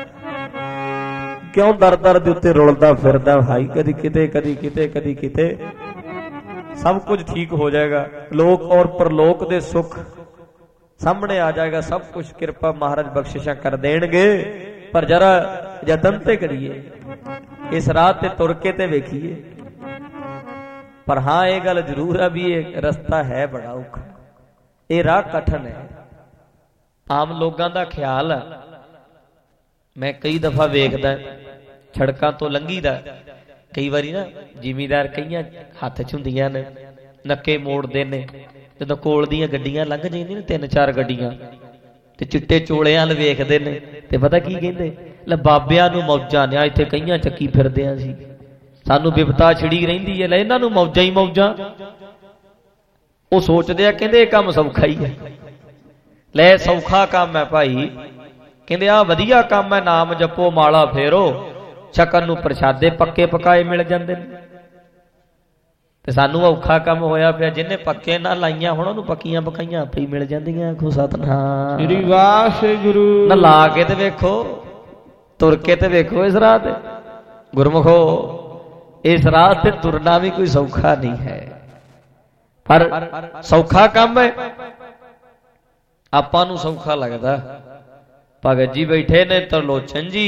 ਕਿਉਂ ਦਰ ਦੇ ਉੱਤੇ ਰੁਲਦਾ ਫਿਰਦਾ ਭਾਈ, ਕਦੀ ਕਿਤੇ ਕਦੀ ਕਿਤੇ ਕਦੀ ਕਿਤੇ। ਸਭ ਕੁਝ ਠੀਕ ਹੋ ਜਾਏਗਾ, ਲੋਕ ਔਰ ਪਰਲੋਕ ਦੇ ਸੁੱਖ ਸਾਹਮਣੇ ਆ ਜਾਏਗਾ। ਸਭ ਕੁਝ ਕਿਰਪਾ ਮਹਾਰਾਜ ਬਖਸ਼ਿਸ਼ਾਂ ਕਰ ਦੇਣਗੇ। ਪਰ ਜਰਾ ਯਤਨ ਤੇ ਕਰੀਏ, ਇਸ ਰਾਹ ਤੇ ਤੁਰ ਕੇ ਤੇ ਵੇਖੀਏ। ਪਰ ਹਾਂ ਇਹ ਗੱਲ ਜ਼ਰੂਰ ਆ ਵੀ ਇਹ ਰਸਤਾ ਹੈ ਬੜਾ ਔਖਾ, ਇਹ ਰਾਹ ਕਠਨ ਹੈ। ਆਮ ਲੋਕਾਂ ਦਾ ਖਿਆਲ ਆ, ਮੈਂ ਕਈ ਦਫਾ ਵੇਖਦਾ ਸੜਕਾਂ ਤੋਂ ਲੰਘੀਦਾ, ਕਈ ਵਾਰੀ ਨਾ ਜ਼ਿਮੀਦਾਰ ਕਈਆਂ ਹੱਥ 'ਚ ਹੁੰਦੀਆਂ ਨੇ, ਨੱਕੇ ਮੋੜਦੇ ਨੇ। ਜਦੋਂ ਕੋਲ ਦੀਆਂ ਗੱਡੀਆਂ ਲੰਘ ਜਾਂਦੀਆਂ ਨੇ 3-4 ਗੱਡੀਆਂ, ਤੇ ਚਿੱਟੇ ਚੋਲਿਆਂ ਵੱਲ ਵੇਖਦੇ ਨੇ ਤੇ ਪਤਾ ਕੀ ਕਹਿੰਦੇ, ਲੈ ਬਾਬਿਆਂ ਨੂੰ ਮੌਜਾਂ ਨੇ, ਇੱਥੇ ਕਈਆਂ ਚੱਕੀ ਫਿਰਦੇ ਆਂ ਸੀ, ਸਾਨੂੰ ਬਿਪਤਾ ਛਿੜੀ ਰਹਿੰਦੀ ਹੈ, ਲੈ ਇਹਨਾਂ ਨੂੰ ਮੌਜਾਂ ਹੀ ਮੌਜਾਂ। ਉਹ ਸੋਚਦੇ ਆ, ਕਹਿੰਦੇ ਇਹ ਕੰਮ ਸੌਖਾ ਹੀ ਹੈ, ਲੈ ਸੌਖਾ ਕੰਮ ਹੈ ਭਾਈ। ਕਹਿੰਦੇ ਆ ਵਧੀਆ ਕੰਮ ਹੈ, ਨਾਮ ਜਪੋ ਮਾਲਾ ਫੇਰੋ, ਛਕਣ ਨੂੰ ਪ੍ਰਸ਼ਾਦੇ ਪੱਕੇ ਪਕਾਏ ਮਿਲ ਜਾਂਦੇ ਨੇ। ਤੇ ਸਾਨੂੰ ਔਖਾ ਕੰਮ ਹੋਇਆ ਪਿਆ, ਜਿਹਨੇ ਪੱਕੇ ਨਾ ਲਾਈਆਂ ਹੁਣ ਉਹਨੂੰ ਪੱਕੀਆਂ ਪਕਾਈਆਂ ਆਪੇ ਹੀ ਮਿਲ ਜਾਂਦੀਆਂ। ਆਖੋ ਸਤਿਨਾਮ ਸ੍ਰੀ ਵਾਹਿਗੁਰੂ। ਨਾ ਲਾ ਕੇ ਤੇ ਵੇਖੋ, ਤੁਰ ਕੇ ਤੇ ਵੇਖੋ ਇਸ ਰਾਹ ਤੇ। ਗੁਰਮੁਖੋ, ਇਸ ਰਾਹ ਤੇ ਤੁਰਨਾ ਵੀ ਕੋਈ ਸੌਖਾ ਨਹੀਂ ਹੈ, ਪਰ ਸੌਖਾ ਕੰਮ ਹੈ, ਆਪਾਂ ਨੂੰ ਸੌਖਾ ਲੱਗਦਾ। ਭਗਤ ਜੀ ਬੈਠੇ ਨੇ ਤਰਲੋਚਨ ਜੀ,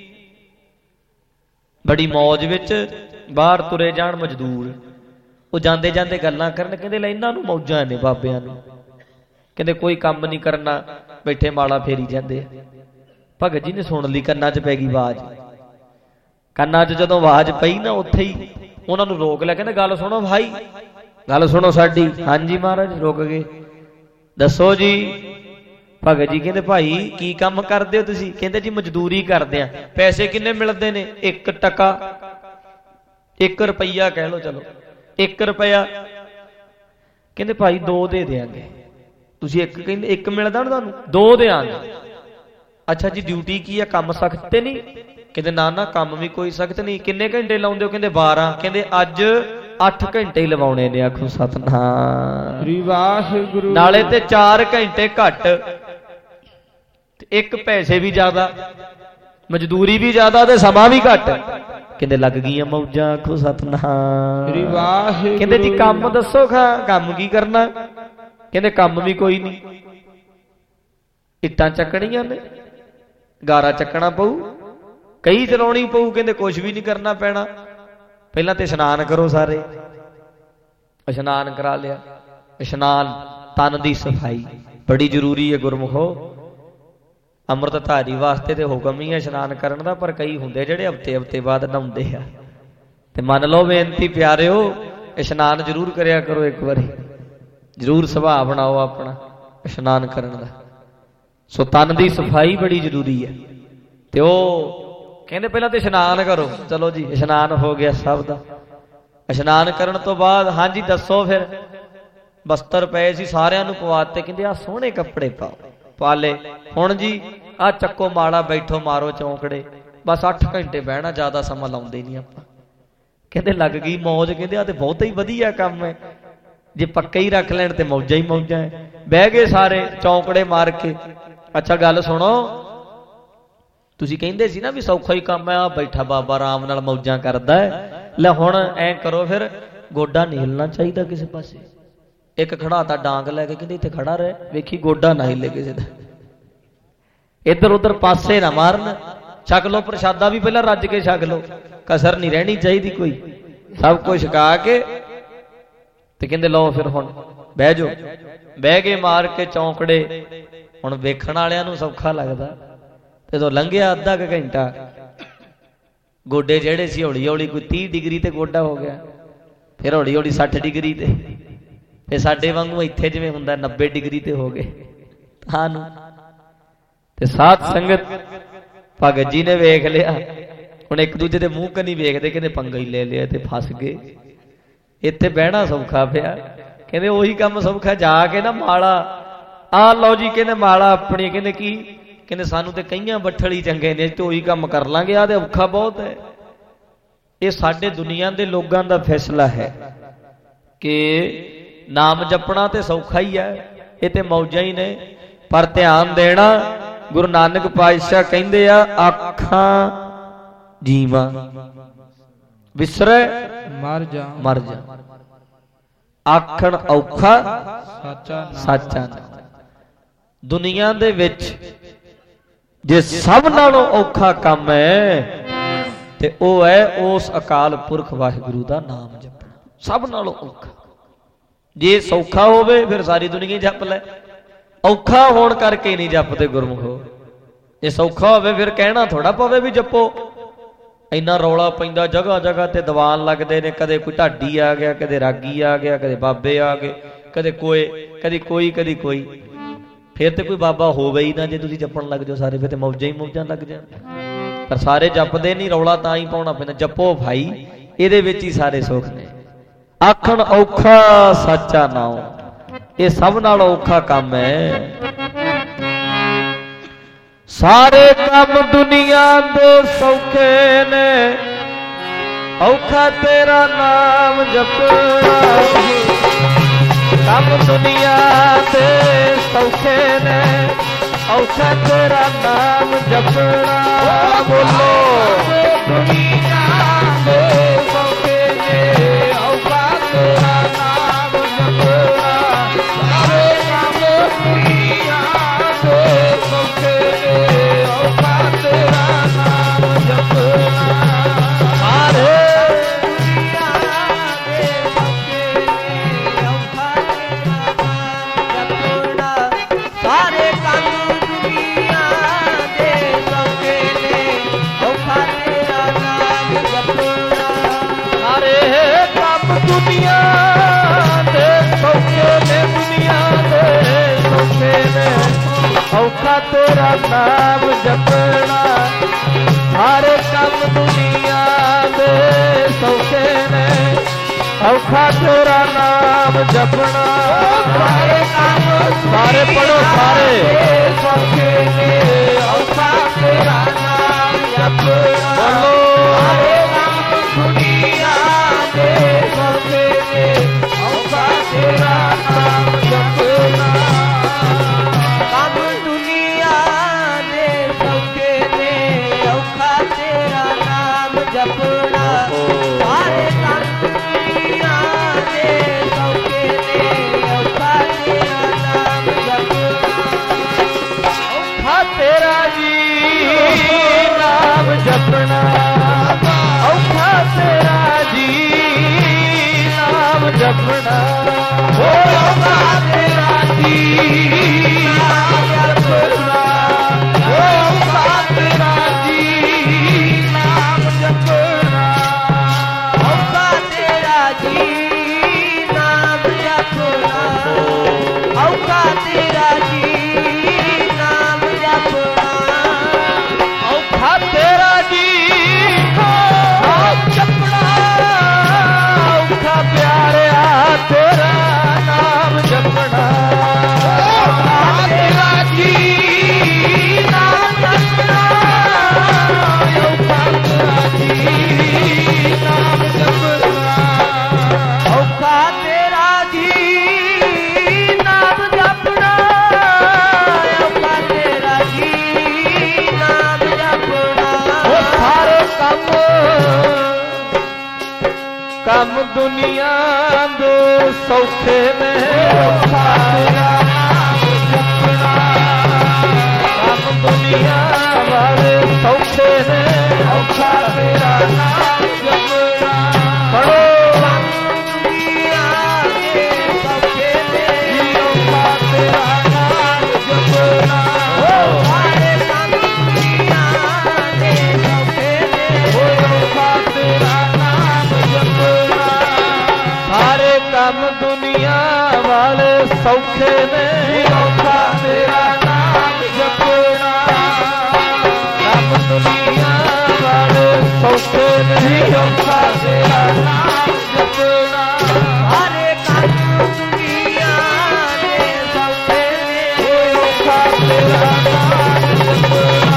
ਬੜੀ ਮੌਜ ਵਿੱਚ ਬਾਹਰ ਤੁਰੇ ਜਾਣ ਮਜ਼ਦੂਰ। ਉਹ ਜਾਂਦੇ ਜਾਂਦੇ ਗੱਲਾਂ ਕਰਨ, ਕਹਿੰਦੇ ਲੈ ਇਹਨਾਂ ਨੂੰ ਮੌਜਾਂ ਨੇ ਬਾਬਿਆਂ ਨੂੰ, ਕਹਿੰਦੇ ਕੋਈ ਕੰਮ ਨਹੀਂ ਕਰਨਾ, ਬੈਠੇ ਮਾਲਾ ਫੇਰੀ ਜਾਂਦੇ ਆ। ਭਗਤ ਜੀ ਨੇ ਸੁਣ ਲਈ, ਕੰਨਾਂ 'ਚ ਪੈ ਗਈ ਆਵਾਜ਼। ਕੰਨਾਂ 'ਚ ਜਦੋਂ ਆਵਾਜ਼ ਪਈ ਨਾ, ਉੱਥੇ ਹੀ ਉਹਨਾਂ ਨੂੰ ਰੋਕ ਲਿਆ। ਕਹਿੰਦੇ ਗੱਲ ਸੁਣੋ ਭਾਈ, ਗੱਲ ਸੁਣੋ ਸਾਡੀ। ਹਾਂਜੀ ਮਹਾਰਾਜ। ਰੁਕ ਗਏ। ਦੱਸੋ ਜੀ। ਭਗਤ ਜੀ ਕਹਿੰਦੇ ਭਾਈ ਕੀ ਕੰਮ ਕਰਦੇ ਹੋ ਤੁਸੀਂ? ਕਹਿੰਦੇ ਜੀ ਮਜ਼ਦੂਰੀ ਕਰਦੇ ਆ। ਪੈਸੇ ਕਿੰਨੇ ਮਿਲਦੇ ਨੇ? 1 ਟਕਾ, 1 ਰੁਪਈਆ ਕਹਿ ਲੋ, ਚਲੋ 1 ਰੁਪਇਆ। ਕਹਿੰਦੇ ਭਾਈ 2 ਦੇ ਦਿਆਂਗੇ। ਤੁਸੀਂ 1 ਕਹਿੰਦੇ 1 ਮਿਲਦਾ ਨਾ ਤੁਹਾਨੂੰ, 2 ਦਿਆਂਗੇ। ਅੱਛਾ ਜੀ ਡਿਊਟੀ ਕੀ ਆ, ਕੰਮ ਸਖਤ ਤੇ ਨਹੀਂ? ਕਹਿੰਦੇ ਨਾ ਨਾ ਕੰਮ ਵੀ ਕੋਈ ਸਖਤ ਨਹੀਂ। ਕਿੰਨੇ ਘੰਟੇ ਲਾਉਂਦੇ ਹੋ? ਕਹਿੰਦੇ 12। ਕਹਿੰਦੇ ਅੱਜ 8 ਘੰਟੇ ਲਵਾਉਣੇ ਨੇ। ਆਖੋ ਸਤਿਨਾਮ ਸ੍ਰੀ ਵਾਹਿਗੁਰੂ। ਨਾਲੇ ਤੇ 4 ਘੰਟੇ ਘੱਟ, 1 ਪੈਸੇ ਵੀ ਜ਼ਿਆਦਾ, ਮਜ਼ਦੂਰੀ ਵੀ ਜ਼ਿਆਦਾ ਤੇ ਸਮਾਂ ਵੀ ਘੱਟ। ਕਹਿੰਦੇ ਲੱਗ ਗਈਆਂ ਮੌਜਾਂ। ਆਖੋ ਸਤਿਨਾਮ ਸ੍ਰੀ ਵਾਹਿਗੁਰੂ। ਕਹਿੰਦੇ ਜੀ ਕੰਮ ਦੱਸੋ ਖਾਂ, ਕੰਮ ਕੀ ਕਰਨਾ? ਕਹਿੰਦੇ ਕੰਮ ਵੀ ਕੋਈ ਨਹੀਂ, ਇੱਟਾਂ ਚੱਕਣੀਆਂ ਨੇ, ਗਾਰਾ ਚੱਕਣਾ ਪਊ, ਕਈ ਚਲਾਉਣੀ ਪਊ। ਕਹਿੰਦੇ ਕੁਛ ਵੀ ਨਹੀਂ ਕਰਨਾ ਪੈਣਾ, ਪਹਿਲਾਂ ਤੇ ਇਸ਼ਨਾਨ ਕਰੋ ਸਾਰੇ। ਇਸ਼ਨਾਨ ਕਰਾ ਲਿਆ। ਇਸ਼ਨਾਨ, ਤਨ ਦੀ ਸਫਾਈ ਬੜੀ ਜ਼ਰੂਰੀ ਹੈ ਗੁਰਮੁਖੋ। ਅੰਮ੍ਰਿਤਧਾਰੀ ਵਾਸਤੇ ਤੇ ਹੁਕਮ ਹੀ ਹੈ ਇਸ਼ਨਾਨ ਕਰਨ ਦਾ, ਪਰ ਕਈ ਹੁੰਦੇ ਜਿਹੜੇ ਹਫ਼ਤੇ ਬਾਅਦ ਨਹਾਉਂਦੇ ਆ। ਤੇ ਮੰਨ ਲਓ ਬੇਨਤੀ ਪਿਆਰਿਓ, ਇਸ਼ਨਾਨ ਜ਼ਰੂਰ ਕਰਿਆ ਕਰੋ, ਇੱਕ ਵਾਰੀ ਜ਼ਰੂਰ ਸੁਭਾਅ ਬਣਾਓ ਆਪਣਾ ਇਸ਼ਨਾਨ ਕਰਨ ਦਾ। ਸੋ ਤਨ ਦੀ ਸਫਾਈ ਬੜੀ ਜ਼ਰੂਰੀ ਹੈ। ਤੇ ਉਹ ਕਹਿੰਦੇ ਪਹਿਲਾਂ ਤੇ ਇਸ਼ਨਾਨ ਕਰੋ। ਚਲੋ ਜੀ ਇਸ਼ਨਾਨ ਹੋ ਗਿਆ ਸਭ ਦਾ। ਇਸ਼ਨਾਨ ਕਰਨ ਤੋਂ ਬਾਅਦ ਹਾਂਜੀ ਦੱਸੋ ਫਿਰ। ਬਸਤਰ ਪਏ ਸੀ, ਸਾਰਿਆਂ ਨੂੰ ਪਵਾਤੇ। ਕਹਿੰਦੇ ਆ ਸੋਹਣੇ ਕੱਪੜੇ ਪਾਓ, ਪਾ ਲੇ। ਹੁਣ ਜੀ ਆ ਚੱਕੋ ਮਾਲਾ, ਬੈਠੋ ਮਾਰੋ ਚੌਂਕੜੇ। ਬਸ 8 ਘੰਟੇ ਬਹਿਣਾ, ਜ਼ਿਆਦਾ ਸਮਾਂ ਲਾਉਂਦੇ ਨਹੀਂ ਆਪਾਂ। ਕਹਿੰਦੇ ਲੱਗ ਗਈ ਮੌਜ। ਕਹਿੰਦੇ ਆ ਤੇ ਬਹੁਤਾ ਹੀ ਵਧੀਆ ਕੰਮ ਹੈ, ਜੇ ਪੱਕੇ ਹੀ ਰੱਖ ਲੈਣ ਤੇ ਮੌਜਾਂ ਹੀ ਮੌਜਾਂ ਹੈ। ਬਹਿ ਗਏ ਸਾਰੇ ਚੌਂਕੜੇ ਮਾਰ ਕੇ। ਅੱਛਾ ਗੱਲ ਸੁਣੋ, ਤੁਸੀਂ ਕਹਿੰਦੇ ਸੀ ਨਾ ਵੀ ਸੌਖਾ ਹੀ ਕੰਮ ਹੈ, ਆ ਬੈਠਾ ਬਾਬਾ ਆਰਾਮ ਨਾਲ ਮੌਜਾਂ ਕਰਦਾ ਹੈ। ਲੈ ਹੁਣ ਐ ਕਰੋ ਫਿਰ, ਗੋਡਾ ਨਹੀਂ ਹਿੱਲਣਾ ਚਾਹੀਦਾ ਕਿਸੇ ਪਾਸੇ। ਇੱਕ ਖੜਾਤਾ ਡਾਂਗ ਲੈ ਕੇ, ਕਹਿੰਦੇ ਇੱਥੇ ਖੜਾ ਰਹੇ, ਵੇਖੀ ਗੋਡਾ ਨਾ ਹਿੱਲੇ ਕਿਸੇ ਦਾ। ਇੱਧਰ ਉੱਧਰ ਪਾਸੇ ਨਾ ਮਾਰਨ। ਛਕ ਲੋ ਪ੍ਰਸ਼ਾਦਾ ਵੀ ਪਹਿਲਾਂ ਰੱਜ ਕੇ ਛਕ ਲੋ, ਕਸਰ ਨਹੀਂ ਰਹਿਣੀ ਚਾਹੀਦੀ ਕੋਈ। ਸਭ ਕੁਝ ਛਕਾ ਕੇ ਤੇ ਕਹਿੰਦੇ ਲਓ ਫਿਰ ਹੁਣ ਬਹਿ ਜਾਓ। ਬਹਿ ਕੇ ਮਾਰ ਕੇ ਚੌਂਕੜੇ। ਹੁਣ ਵੇਖਣ ਵਾਲਿਆਂ ਨੂੰ ਸੌਖਾ ਲੱਗਦਾ। ਜਦੋਂ ਲੰਘਿਆ ਅੱਧਾ ਕੁ ਘੰਟਾ, गोडे जेड़े सी हौली हौली कोई 30 डिग्री ते गोडा हो गया, फिर हौली हौली 60 डिग्री ते, फिर साडे वांगू इत्थे जिवें हुंदा 90 डिग्री ते हो गए। तां ते साध संगत भगत जी ने वेख लिया, हुण एक दूजे दे मूँह कनी वेखदे, कहंदे पंगा ही ले लिया ते फस गए, इत्थे बहना सौखा पिया। कहंदे ओही काम सौखा जाके ना माला आ लो जी, कहंदे माला अपनी, कहंदे की, कहंदे सानू ते कईयां बठल ही चंगे ने, तो ओही काम कर लांगे, आ ते औखा बहुत है। ये साडे दुनिया दे लोगां दा फैसला है कि नाम जपना ते सौखा ही है, ये ते मौजां ही ने, पर ध्यान देना गुरु नानक पातशाह कहंदे आ आखां जीवा विसरे मर जा, मर जा, आखण औखा साचा ना। दुनिया दे विच जे सब नालों औखा काम है ते ओ है उस अकाल पुरख वाहिगुरु दा नाम जपना, सब नालों औखा। जे सौखा होवे फिर सारी दुनिया जप ले, औखा होण करके नहीं जपते गुरमुखो। जे सौखा होवे फिर कहना थोड़ा पवे भी जपो, इन्ना रौला पैंदा, जगह जगह ते दीवान लगते ने, कदे कोई ढाडी आ गया, कदे रागी आ गया, कदे बाबे आ गए, कदे कोई कदी कोई कदी कोई, फिर तो कोई बाबा होवे ही ना जे तुसीं जपण लग जाओ सारे, फिर तो मौजां ही मौजां लग जाण। पर सारे जपदे नहीं, रौला तां ही पाउणा पैंदा, जपो भाई, इहदे विच ही सारे सुख ने। आखण औखा साचा नाम, ये सब नाल औखा काम है। सारे काम दुनिया दे सौखे ने, औखा तेरा नाम जपना। काम दुनिया दे सौखे ने, औखा तेरा नाम जपना। बोलो दुनिया दे सौखे ने, औखा तेरा नाम जपना। सारे काम दुनिया दे सौखे ने, औखा तेरा नाम जपना। सारे दुनिया दे सौखे ने, दुनिया दे सौखे ने, औखा तेरा नाम जपना। सारे काम दुनिया दे सौखे ने, औखा तेरा नाम जपना। सारे काम सारे पढ़ो सारे सौखे ने, औखा तेरा नाम जपना। बोलो सारे काम दुनिया दे सौखे ने, औखा तेरा नाम जपना। काम दुनिया दे सौखे ने, औखा तेरा नाम जपना। सारे काम दुनिया दे सौखे ने, औखा तेरा नाम जपना। औखा तेरा जी नाम जपना, औखा तेरा जी नाम जपना। औखा तेरा जी नाम जपना, औखा तेरा जी नाम जपना। औखा तेरा जी नाम जपना, औखा तेरा जी नाम जपना। औखा तेरा जी नाम जपना, औखा प्यारिया तेरा नाम जपना। औखा तेरा जी नाम जपना, औखा तेरा जी नाम जपना। औखा तेरा जी नाम जपना, औखा तेरा जी नाम जपना। वो सारे काम दुनिया दे सौखे ने, औखा तेरा नाम जपना। काम दुनिया वाले सौखे ने, औखा तेरा नाम जपना। पढ़ो दुनिया दे सौखे ने, औखा तेरा नाम जपना। सारे काम दुनिया दे सौखे ने, ਸੌਖੇ ਨੇ ਔਖਾ ਤੇਰਾ ਨਾਮ ਜਪਣਾ ਰੱਬ ਦੁਨੀਆ ਵਾਲੇ ਸੌਖੇ ਨੇ ਔਖਾ ਤੇਰਾ ਨਾਮ ਜਪਣਾ ਹਰੇ ਕੰਮ ਦੁਨੀਆ ਦੇ ਸੌਖੇ ਨੇ ਔਖਾ ਤੇਰਾ ਨਾਮ ਜਪਣਾ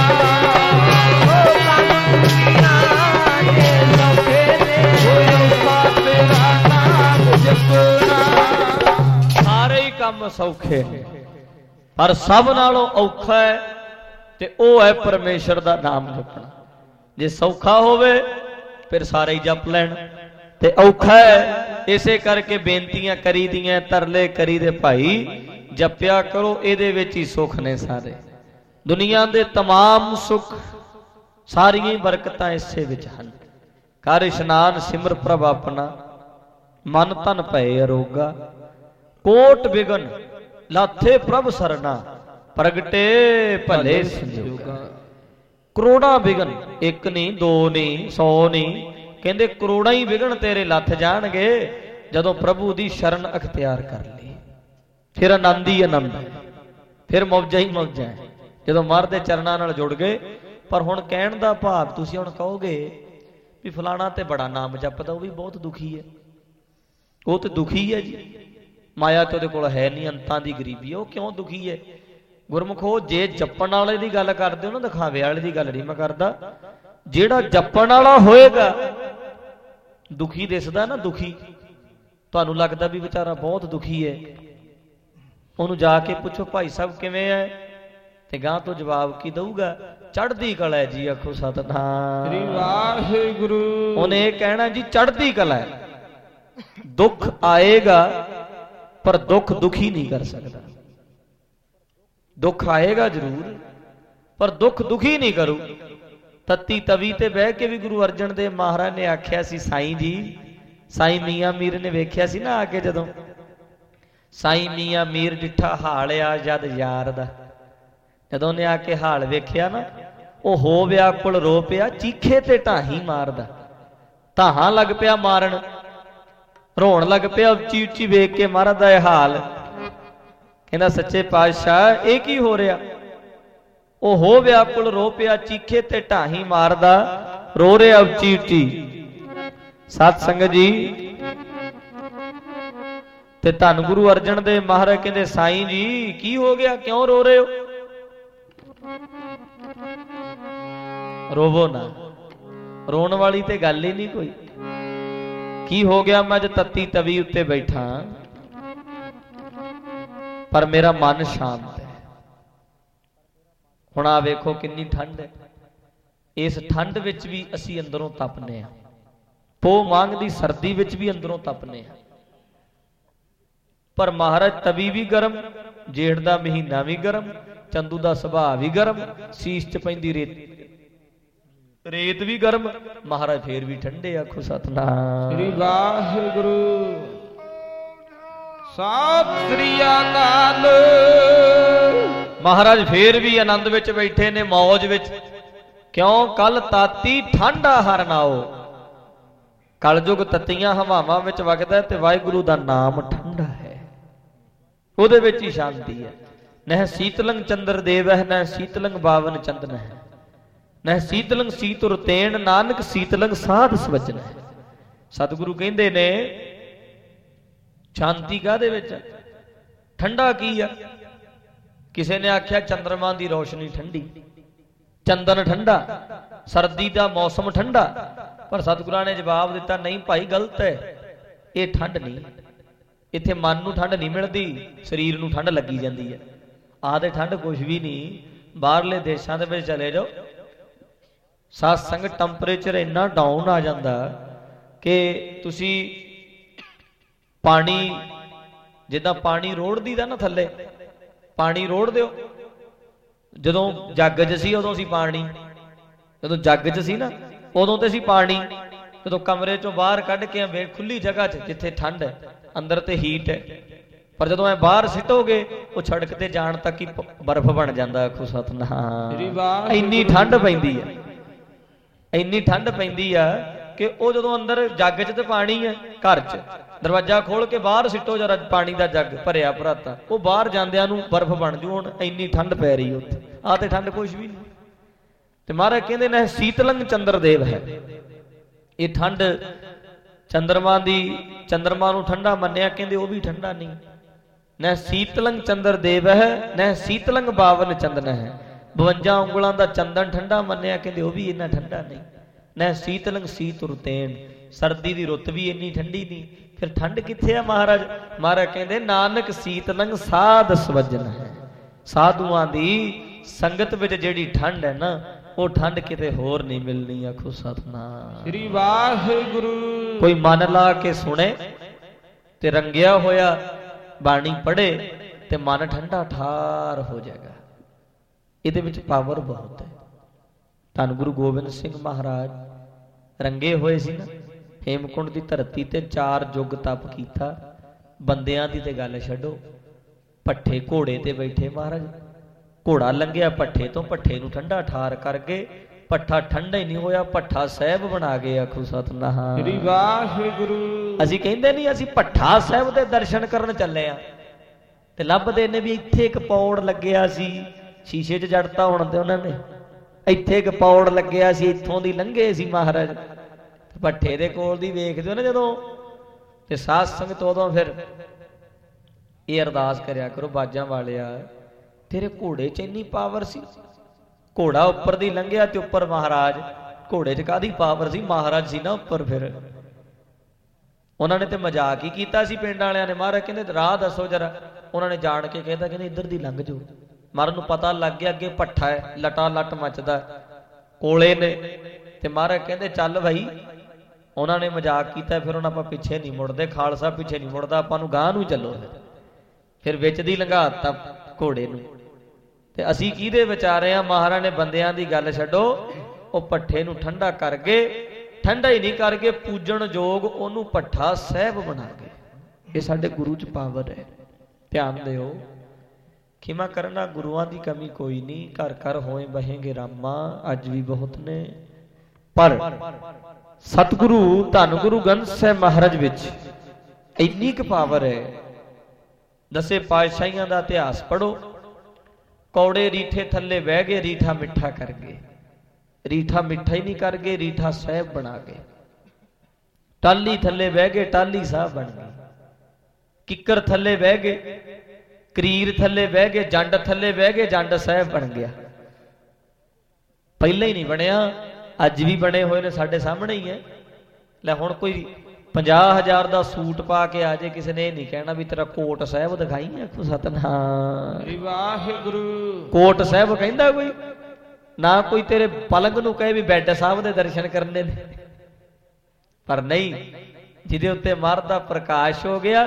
ਸਾਰੇ ਹੀ ਕੰਮ ਸੌਖੇ ਨੇ ਪਰ ਸਭ ਨਾਲੋਂ ਔਖਾ ਹੈ ਤੇ ਉਹ ਹੈ ਪਰਮੇਸ਼ਰ ਦਾ ਨਾਮ ਜਪਣਾ। ਜੇ ਸੌਖਾ ਹੋਵੇ ਫਿਰ ਸਾਰੇ ਹੀ ਜਪ ਲੈਣ ਤੇ ਔਖਾ ਹੈ ਇਸੇ ਕਰਕੇ ਬੇਨਤੀਆਂ ਕਰੀਦੀਆਂ ਤਰਲੇ ਕਰੀਦੇ ਭਾਈ ਜਪਿਆ ਕਰੋ ਇਹਦੇ ਵਿੱਚ ਹੀ ਸੁੱਖ ਨੇ ਸਾਰੇ ਦੁਨੀਆ ਦੇ तमाम ਸੁੱਖ ਸਾਰੀਆਂ ਹੀ ਬਰਕਤਾਂ ਇਸੇ ਵਿੱਚ ਹਨ। ਕਰ ਇਸ਼ਨਾਨ ਸਿਮਰ ਪ੍ਰਭ ਆਪਣਾ ਮਨ ਤਨ ਭਏ ਅਰੋਗਾ ਕੋਟ ਬਿਗਨ ਲਾਥੇ ਪ੍ਰਭ ਸਰਨਾ ਪ੍ਰਗਟੇ ਭਲੇ ਸੰਜੋਗਾ। ਕਰੋੜਾਂ ਬਿਗਨ ਇੱਕ ਨਹੀਂ ਦੋ ਨਹੀਂ 100 ਨਹੀਂ ਕਹਿੰਦੇ ਕਰੋੜਾਂ ਹੀ ਬਿਗਨ ਤੇਰੇ ਲੱਥ ਜਾਣਗੇ ਜਦੋਂ ਪ੍ਰਭੂ ਦੀ ਸ਼ਰਨ ਅਖਤਿਆਰ ਕਰ ਲਈ ਫਿਰ ਆਨੰਦ ਹੀ ਆਨੰਦ ਹੈ ਫਿਰ ਮੌਜਾਂ ਹੀ ਮੌਜਾਂ ਹੈ ਜਦੋਂ ਮਰ ਦੇ ਚਰਨਾਂ ਨਾਲ ਜੁੜ ਗਏ। ਪਰ ਹੁਣ ਕਹਿਣ ਦਾ ਭਾਵ ਤੁਸੀਂ ਹੁਣ ਕਹੋਗੇ ਵੀ ਫਲਾਣਾ ਤੇ ਬੜਾ ਨਾਮ ਜਪਦਾ ਉਹ ਵੀ ਬਹੁਤ ਦੁਖੀ ਹੈ। ਉਹ ਤੇ ਦੁਖੀ ਹੈ ਜੀ ਮਾਇਆ ਤੇ ਉਹਦੇ ਕੋਲ ਹੈ ਨਹੀਂ ਅੰਤਾਂ ਦੀ ਗਰੀਬੀ ਉਹ ਕਿਉਂ ਦੁਖੀ ਹੈ। ਗੁਰਮੁਖੋ ਜੇ ਜਪਣ ਵਾਲੇ ਦੀ ਗੱਲ ਕਰਦੇ ਹੋ ਨਾ ਦਿਖਾਵੇ ਵਾਲੇ ਦੀ ਗੱਲ ਨਹੀਂ ਮੈਂ ਕਰਦਾ ਜਿਹੜਾ ਜਪਣ ਵਾਲਾ ਹੋਏਗਾ ਦੁਖੀ ਦਿਸਦਾ ਨਾ ਦੁਖੀ ਤੁਹਾਨੂੰ ਲੱਗਦਾ ਵੀ ਵਿਚਾਰਾ ਬਹੁਤ ਦੁਖੀ ਹੈ ਉਹਨੂੰ ਜਾ ਕੇ ਪੁੱਛੋ ਭਾਈ ਸਾਹਿਬ ਕਿਵੇਂ ਹੈ ਤੇ ਗਾਂ ਤੋਂ ਜਵਾਬ ਕੀ ਦਊਗਾ ਚੜ੍ਹਦੀ ਕਲਾ ਹੈ ਜੀ ਆਖੋ ਸਤਿਨਾਮ ਸ੍ਰੀ ਵਾਹਿਗੁਰੂ। ਉਹਨੇ ਇਹ ਕਹਿਣਾ ਜੀ ਚੜ੍ਹਦੀ ਕਲਾ ਹੈ ਦੁੱਖ ਆਏਗਾ ਪਰ ਦੁੱਖ ਦੁਖੀ ਨਹੀਂ ਕਰ ਸਕਦਾ। ਦੁੱਖ ਆਏਗਾ ਜ਼ਰੂਰ ਪਰ ਦੁੱਖ ਦੁਖੀ ਨਹੀਂ ਕਰੂ। ਤੱਤੀ ਤਵੀ ਤੇ ਬਹਿ ਕੇ ਵੀ ਗੁਰੂ ਅਰਜਨ ਦੇਵ ਮਹਾਰਾਜ ਨੇ ਆਖਿਆ ਸੀ ਸਾਈਂ ਜੀ ਸਾਈਂ ਮੀਆਂ ਮੀਰ ਨੇ ਵੇਖਿਆ ਸੀ ਨਾ ਆ ਕੇ ਜਦੋਂ ਸਾਈਂ ਮੀਆਂ ਮੀਰ ਡਿੱਠਾ ਹਾਲਿਆ ਜਦ ਯਾਰ ਦਾ ਜਦੋਂ ਉਹਨੇ ਆ ਕੇ ਹਾਲ ਵੇਖਿਆ ਨਾ ਉਹ ਹੋ ਵਿਆਕੁਲ ਰੋ ਪਿਆ ਚੀਖੇ ਤੇ ਢਾਹੀ ਮਾਰਦਾ ਧਾਹਾਂ ਲੱਗ ਪਿਆ ਮਾਰਨ ਰੋਣ ਲੱਗ ਪਿਆ ਉੱਚੀ ਉੱਚੀ ਵੇਖ ਕੇ ਮਹਾਰਾਜ ਦਾ ਇਹ ਹਾਲ ਕਹਿੰਦਾ ਸੱਚੇ ਪਾਤਸ਼ਾਹ ਇਹ ਕੀ ਹੋ ਰਿਹਾ। ਉਹ ਹੋ ਵਿਆਕੁਲ ਰੋ ਪਿਆ ਚੀਖੇ ਤੇ ਢਾਹੀ ਮਾਰਦਾ ਰੋ ਰਿਹਾ ਉੱਚੀ ਉੱਚੀ। ਸਤ ਸੰਗਤ ਜੀ ਤੇ ਧੰਨ ਗੁਰੂ ਅਰਜਨ ਦੇਵ ਮਹਾਰਾਜ ਕਹਿੰਦੇ ਸਾਈਂ ਜੀ ਕੀ ਹੋ ਗਿਆ ਕਿਉਂ ਰੋ ਰਹੇ ਹੋ। ਰੋਵੋ ਨਾ ਰੋਣ ਵਾਲੀ ਤੇ ਗੱਲ ਹੀ ਨਹੀਂ ਕੋਈ। ਕੀ ਹੋ ਗਿਆ ਮੈਂ ਅੱਜ ਤੱਤੀ ਤਵੀ ਉੱਤੇ ਬੈਠਾ ਪਰ ਮੇਰਾ ਮਨ ਸ਼ਾਂਤ ਹੈ। ਹੁਣ ਆ ਵੇਖੋ ਕਿੰਨੀ ਠੰਡ ਹੈ ਇਸ ਠੰਡ ਵਿੱਚ ਵੀ ਅਸੀਂ ਅੰਦਰੋਂ ਤਪਨੇ ਆ ਪੋ ਮੰਗ ਦੀ ਸਰਦੀ ਵਿੱਚ ਵੀ ਅੰਦਰੋਂ ਤਪਨੇ ਆ ਪਰ ਮਹਾਰਾਜ ਤਵੀ ਵੀ ਗਰਮ ਜੇਠ ਦਾ ਮਹੀਨਾ ਵੀ ਗਰਮ ਚੰਦੂ ਦਾ ਸੁਭਾਅ ਵੀ ਗਰਮ ਸੀਸ ਚ ਪੈਂਦੀ ਰੇਤ ਵੀ ਗਰਮ ਮਹਾਰਾਜ ਫੇਰ ਵੀ ਠੰਡੇ ਆਖੋ ਸਤਿਨਾਮ ਸ੍ਰੀ ਵਾਹਿਗੁਰੂ। ਸਤਿ ਸ੍ਰੀ ਅਕਾਲ। ਮਹਾਰਾਜ ਫੇਰ ਵੀ ਆਨੰਦ ਵਿੱਚ ਬੈਠੇ ਨੇ ਮੌਜ ਵਿੱਚ ਕਿਉਂ ਕੱਲ ਤਾਤੀ ਠੰਡਾ ਹਰ ਨਾਓ ਕਲਯੁਗ ਤਤੀਆਂ ਹਵਾਵਾਂ ਵਿੱਚ ਵਗਦਾ ਤੇ ਵਾਹਿਗੁਰੂ ਦਾ ਨਾਮ ਠੰਡਾ ਹੈ ਉਹਦੇ ਵਿੱਚ ਹੀ ਸ਼ਾਂਤੀ ਹੈ। ਨਹਿ ਸੀਤਲੰਗ ਚੰਦਰ ਦੇਵ ਹੈ ਨਹਿ ਸੀਤਲੰਗ ਬਾਵਨ ਚੰਦਨ ਹੈ ਨਹਿ ਸੀਤਲੰਗ ਸੀਤੁਰ ਤੇਣ ਨਾਨਕ ਸੀਤਲੰਗ ਸਾਧ ਸਵਜਨ ਹੈ। ਸਤਿਗੁਰੂ ਕਹਿੰਦੇ ਨੇ ਸ਼ਾਂਤੀ ਕਾਹਦੇ ਵਿੱਚ ਠੰਡਾ ਕੀ ਆ। ਕਿਸੇ ਨੇ ਆਖਿਆ ਚੰਦਰਮਾ ਦੀ ਰੋਸ਼ਨੀ ਠੰਡੀ ਚੰਦਨ ਠੰਡਾ ਸਰਦੀ ਦਾ ਮੌਸਮ ਠੰਡਾ ਪਰ ਸਤਿਗੁਰਾਂ ਨੇ ਜਵਾਬ ਦਿੱਤਾ ਨਹੀਂ ਭਾਈ ਗਲਤ ਹੈ ਇਹ ਠੰਡ ਨਹੀਂ ਇੱਥੇ ਮਨ ਨੂੰ ਠੰਡ ਨਹੀਂ ਮਿਲਦੀ ਸਰੀਰ ਨੂੰ ਠੰਡ ਲੱਗੀ ਜਾਂਦੀ ਹੈ। ਆਹ ਤੇ ਠੰਡ ਕੁਝ ਵੀ ਨਹੀਂ ਬਾਹਰਲੇ ਦੇਸ਼ਾਂ ਦੇ ਵਿੱਚ ਚਲੇ ਜਾਓ ਸਾਧ ਸੰਗਤ ਟੈਂਪਰੇਚਰ ਇੰਨਾ ਡਾਊਨ ਆ ਜਾਂਦਾ ਕਿ ਤੁਸੀਂ ਪਾਣੀ ਜਿੱਦਾਂ ਪਾਣੀ ਰੋੜਦੀ ਦਾ ਨਾ ਥੱਲੇ ਪਾਣੀ ਰੋੜ ਦਿਓ ਜਦੋਂ ਜੱਗ 'ਚ ਸੀ ਉਦੋਂ ਅਸੀਂ ਪਾਣੀ ਜਦੋਂ ਜੱਗ 'ਚ ਸੀ ਨਾ ਉਦੋਂ ਤੇ ਅਸੀਂ ਪਾਣੀ ਜਦੋਂ ਕਮਰੇ ਚੋਂ ਬਾਹਰ ਕੱਢ ਕੇ ਵੇਖ ਖੁੱਲੀ ਜਗ੍ਹਾ 'ਚ ਜਿੱਥੇ ਠੰਡ ਹੈ ਅੰਦਰ ਤੇ ਹੀਟ ਹੈ ਪਰ ਜਦੋਂ ਐ ਬਾਹਰ ਸਿੱਟੋਗੇ ਉਹ ਸੜਕ ਤੇ ਜਾਣ ਤੱਕ ਹੀ ਬਰਫ਼ ਬਣ ਜਾਂਦਾ ਆਖੋ ਸਤਿਨਾਮ। ਇੰਨੀ ਠੰਡ ਪੈਂਦੀ ਹੈ ਇੰਨੀ ਠੰਡ ਪੈਂਦੀ ਆ कि वो जो अंदर जग च तो पानी है, घर च दरवाजा खोल के बाहर सिटो जरा पानी का जग भरिया भराता, वो बाहर जांदियां नूं बर्फ बन जू। हुण इन्नी ठंड पै रही उत्थे, आ ते ठंड कुछ भी नहीं। ते महाराज कहंदे ने शीतलंग चंद्रदेव है, ये ठंड चंद्रमा दी, चंद्रमा नूं ठंडा मन्निया, कहंदे वो भी ठंडा नहीं। न शीतलंग चंद्रदेव है न शीतलंग बावन चंदन है, 52 उंगलों का चंदन ठंडा मन्निया, कहंदे वो भी इन्ना ठंडा नहीं। न शीतलंग शीत रुतेन, सर्दी की रुत भी इन्नी ठंडी नहीं। फिर ठंड कित्थे है महाराज? महाराज कहंदे नानक शीतलंग साध स्वजन है, साधुआं दी संगत विच जिहड़ी ठंड है ना, वो ठंड किते होर नहीं मिलनी। आखो सतनाम श्री वाहिगुरु। कोई मन ला के सुने ते रंगिया होया बाणी पढ़े ते मन ठंडा ठार हो जाएगा। इहदे विच पावर बहुत है। धन गुरु गोबिंद सिंह महाराज रंगे होए सी ना, हेमकुंड की धरती ते 4 युग तप कीता। बंदियां दी ते गल छड्डो, पट्ठे घोड़े ते बैठे महाराज, घोड़ा लंघिया पट्ठे तो, पट्ठे नूं ठंडा ठार करके, पट्ठा ठंडा ही नहीं होया, पट्ठा साहिब बना गए। आखो सतनाम श्री वाहिगुरु। असीं कहंदे नहीं असीं पट्ठा साहिब दे दर्शन करन चले आ, ते लभदे ने भी इत्थे एक पौड़ लग्गिया सी, शीशे च जड़ता होण ते उन्हां ने, इत्थे एक पौड़ लग्गिया सी, इत्थों दी लंघे सी महाराज। भट्ठे दे कोल दी वेखदे हो ना जदों, ते साध संगत उदों फिर ये अरदास करया करो, बाजां वालिया तेरे घोड़े च इन्नी पावर सी, घोड़ा उपर दी लंघिया ते उपर महाराज, घोड़े च कादी पावर सी, महाराज सी ना उपर। फिर उन्होंने ते मजाक ही कीता सी पिंड वालियां ने। महाराज कहंदे राह दसो जरा, उन्होंने जान के कहता कहंदे इधर दी लंघ जाओ। महाराज नूं पता लग गया अगे भट्ठा है, लटा लट मचदा कोले ने, ते महाराज कहंदे चल भाई। उन्होंने मजाक किया, फिर उन्होंने आपां पिछे नहीं मुड़दे, खालसा पिछे नहीं मुड़दा, आपां नूं गांह नूं चलो। फिर विच दी लंघाता घोड़े नूं, ते असीं किहदे विचारे आ? महाराज ने बंदियां दी गल छड्डो, वो भट्ठे नूं ठंडा कर गए, ठंडा ही नहीं करके पूजन जोग ओनू भट्ठा साहिब बना गए। ये साडे गुरु च पावर है, ध्यान दिओ। खिमा करना गुरुआं दी कमी कोई नहीं, घर घर होए बहेंगे रामा, अज भी बहुत ने। पर सतगुरु धन गुरु ग्रंथ साहिब महाराज विच इन्नी क पावर है। दसे पातशाहियां दा इतिहास पढ़ो। कौड़े रीठे थल्ले बह गए, रीठा मिठा कर गए, रीठा मिठा ही नहीं कर गए, रीठा साहिब बना गए। टाली थल्ले बह गए, टाली साहब बन गए। किकर थल्ले बह गए, करीर थल्ले बह गए, जंड थल्ले बह गए, जंड साहिब बन गया। पहले ही नहीं बनया, अज भी बने हुए ने, साडे सामने ही है। लै हुण कोई 50,000 का सूट पा के आ जाए, किसी ने नहीं कहना भी तेरा कोट साहिब दिखाई। आखो सतनाम वाहिगुरू। कोट साहिब कहंदा कोई ना, कोई तेरे पलंग नूं कहे भी बैड साहब दे दर्शन करने ने। पर नहीं, जिहदे उत्ते मर दा प्रकाश हो गया।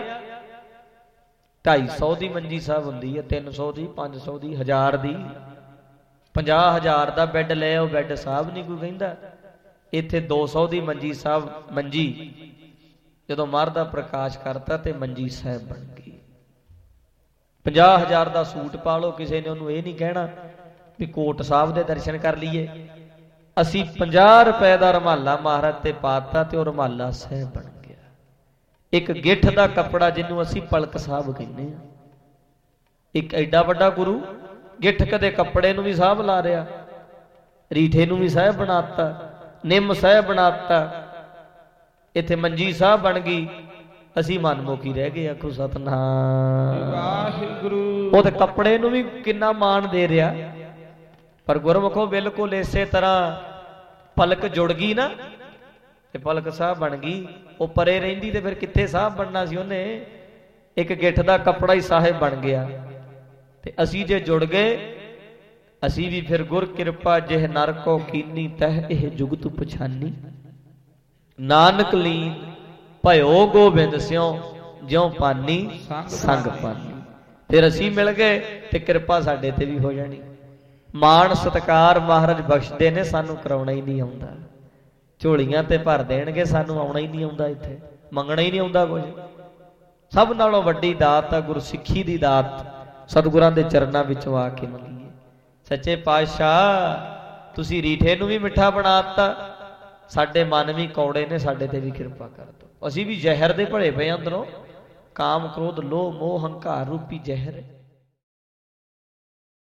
250 की मंजी साहब हुंदी है, 300 की, 500 की, 1000 की, 50,000 का बैड ले आओ, बैड साहब नहीं कोई कहंदा। इत्थे 200 की मंजी साहब, मंजी जदों मर दा प्रकाश करता ते मंजी साहब बन गई। 50,000 का सूट पा लो, किसी ने उन्होंने ये नहीं कहना भी कोट साहब दे दर्शन कर लीए। असी 50 रुपए का रुमाला महाराज ते पाता ते रुमाला साहब बन गया। एक गिठ का कपड़ा जिन्हों असी पलक साहब कहने, एक एडा वड्डा गुरु गिठ कदे कपड़े नूं भी साहब ला रहा, रीठे नूं भी साहब बनाता, निम साहब बनाता, इत्थे मंजी साहब बन गई। असी मनमुखी रह गए। आखो सतनाम वाहिगुरू। वो तो कपड़े नूं भी किन्ना मान दे रहा, पर गुरमुखो बिल्कुल इसे तरह पलक जुड़ गई ना, ते पलक साहब बन गई। वो परे रहिंदी ते फिर कित्थे साहब बनना सी उन्हें। एक गिठ दा कपड़ा ही साहिब बन गया। ते असी जे जुड़ गए, असी भी फिर गुर किरपा जिह नर को कीनी तह एह जुगत पछानी। नानक लीन भयो गोबिंद स्यों ज्यों पानी संग पानी। फिर असी मिल गए ते किरपा साडे ते भी हो जानी। मान सत्कार महाराज बख्शदे ने, सानू कराउणा ही नहीं आउंदा। झोलियां ते भर देणगे, सानू आउणा ही नहीं आउंदा, इत्थे मंगना ही नहीं आउंदा कुछ। सब नालों वड्डी दात आ गुर सिੱਖੀ दी दात। सतगुरां दे चरनां विचों आके मंगीए। सच्चे पातशाह तुसी रीठे नूं भी मिठा बनाता, ਸਾਡੇ ਮਨ ਵੀ ਕੌੜੇ ਨੇ, ਸਾਡੇ ਤੇ ਵੀ ਕਿਰਪਾ ਕਰ ਦਿਓ। ਅਸੀਂ ਵੀ ਜ਼ਹਿਰ ਦੇ ਭਲੇ ਪਏ ਅੰਦਰੋਂ, ਕਾਮ ਕ੍ਰੋਧ ਲੋਭ ਮੋਹ ਹੰਕਾਰ ਰੂਪੀ ਜ਼ਹਿਰ।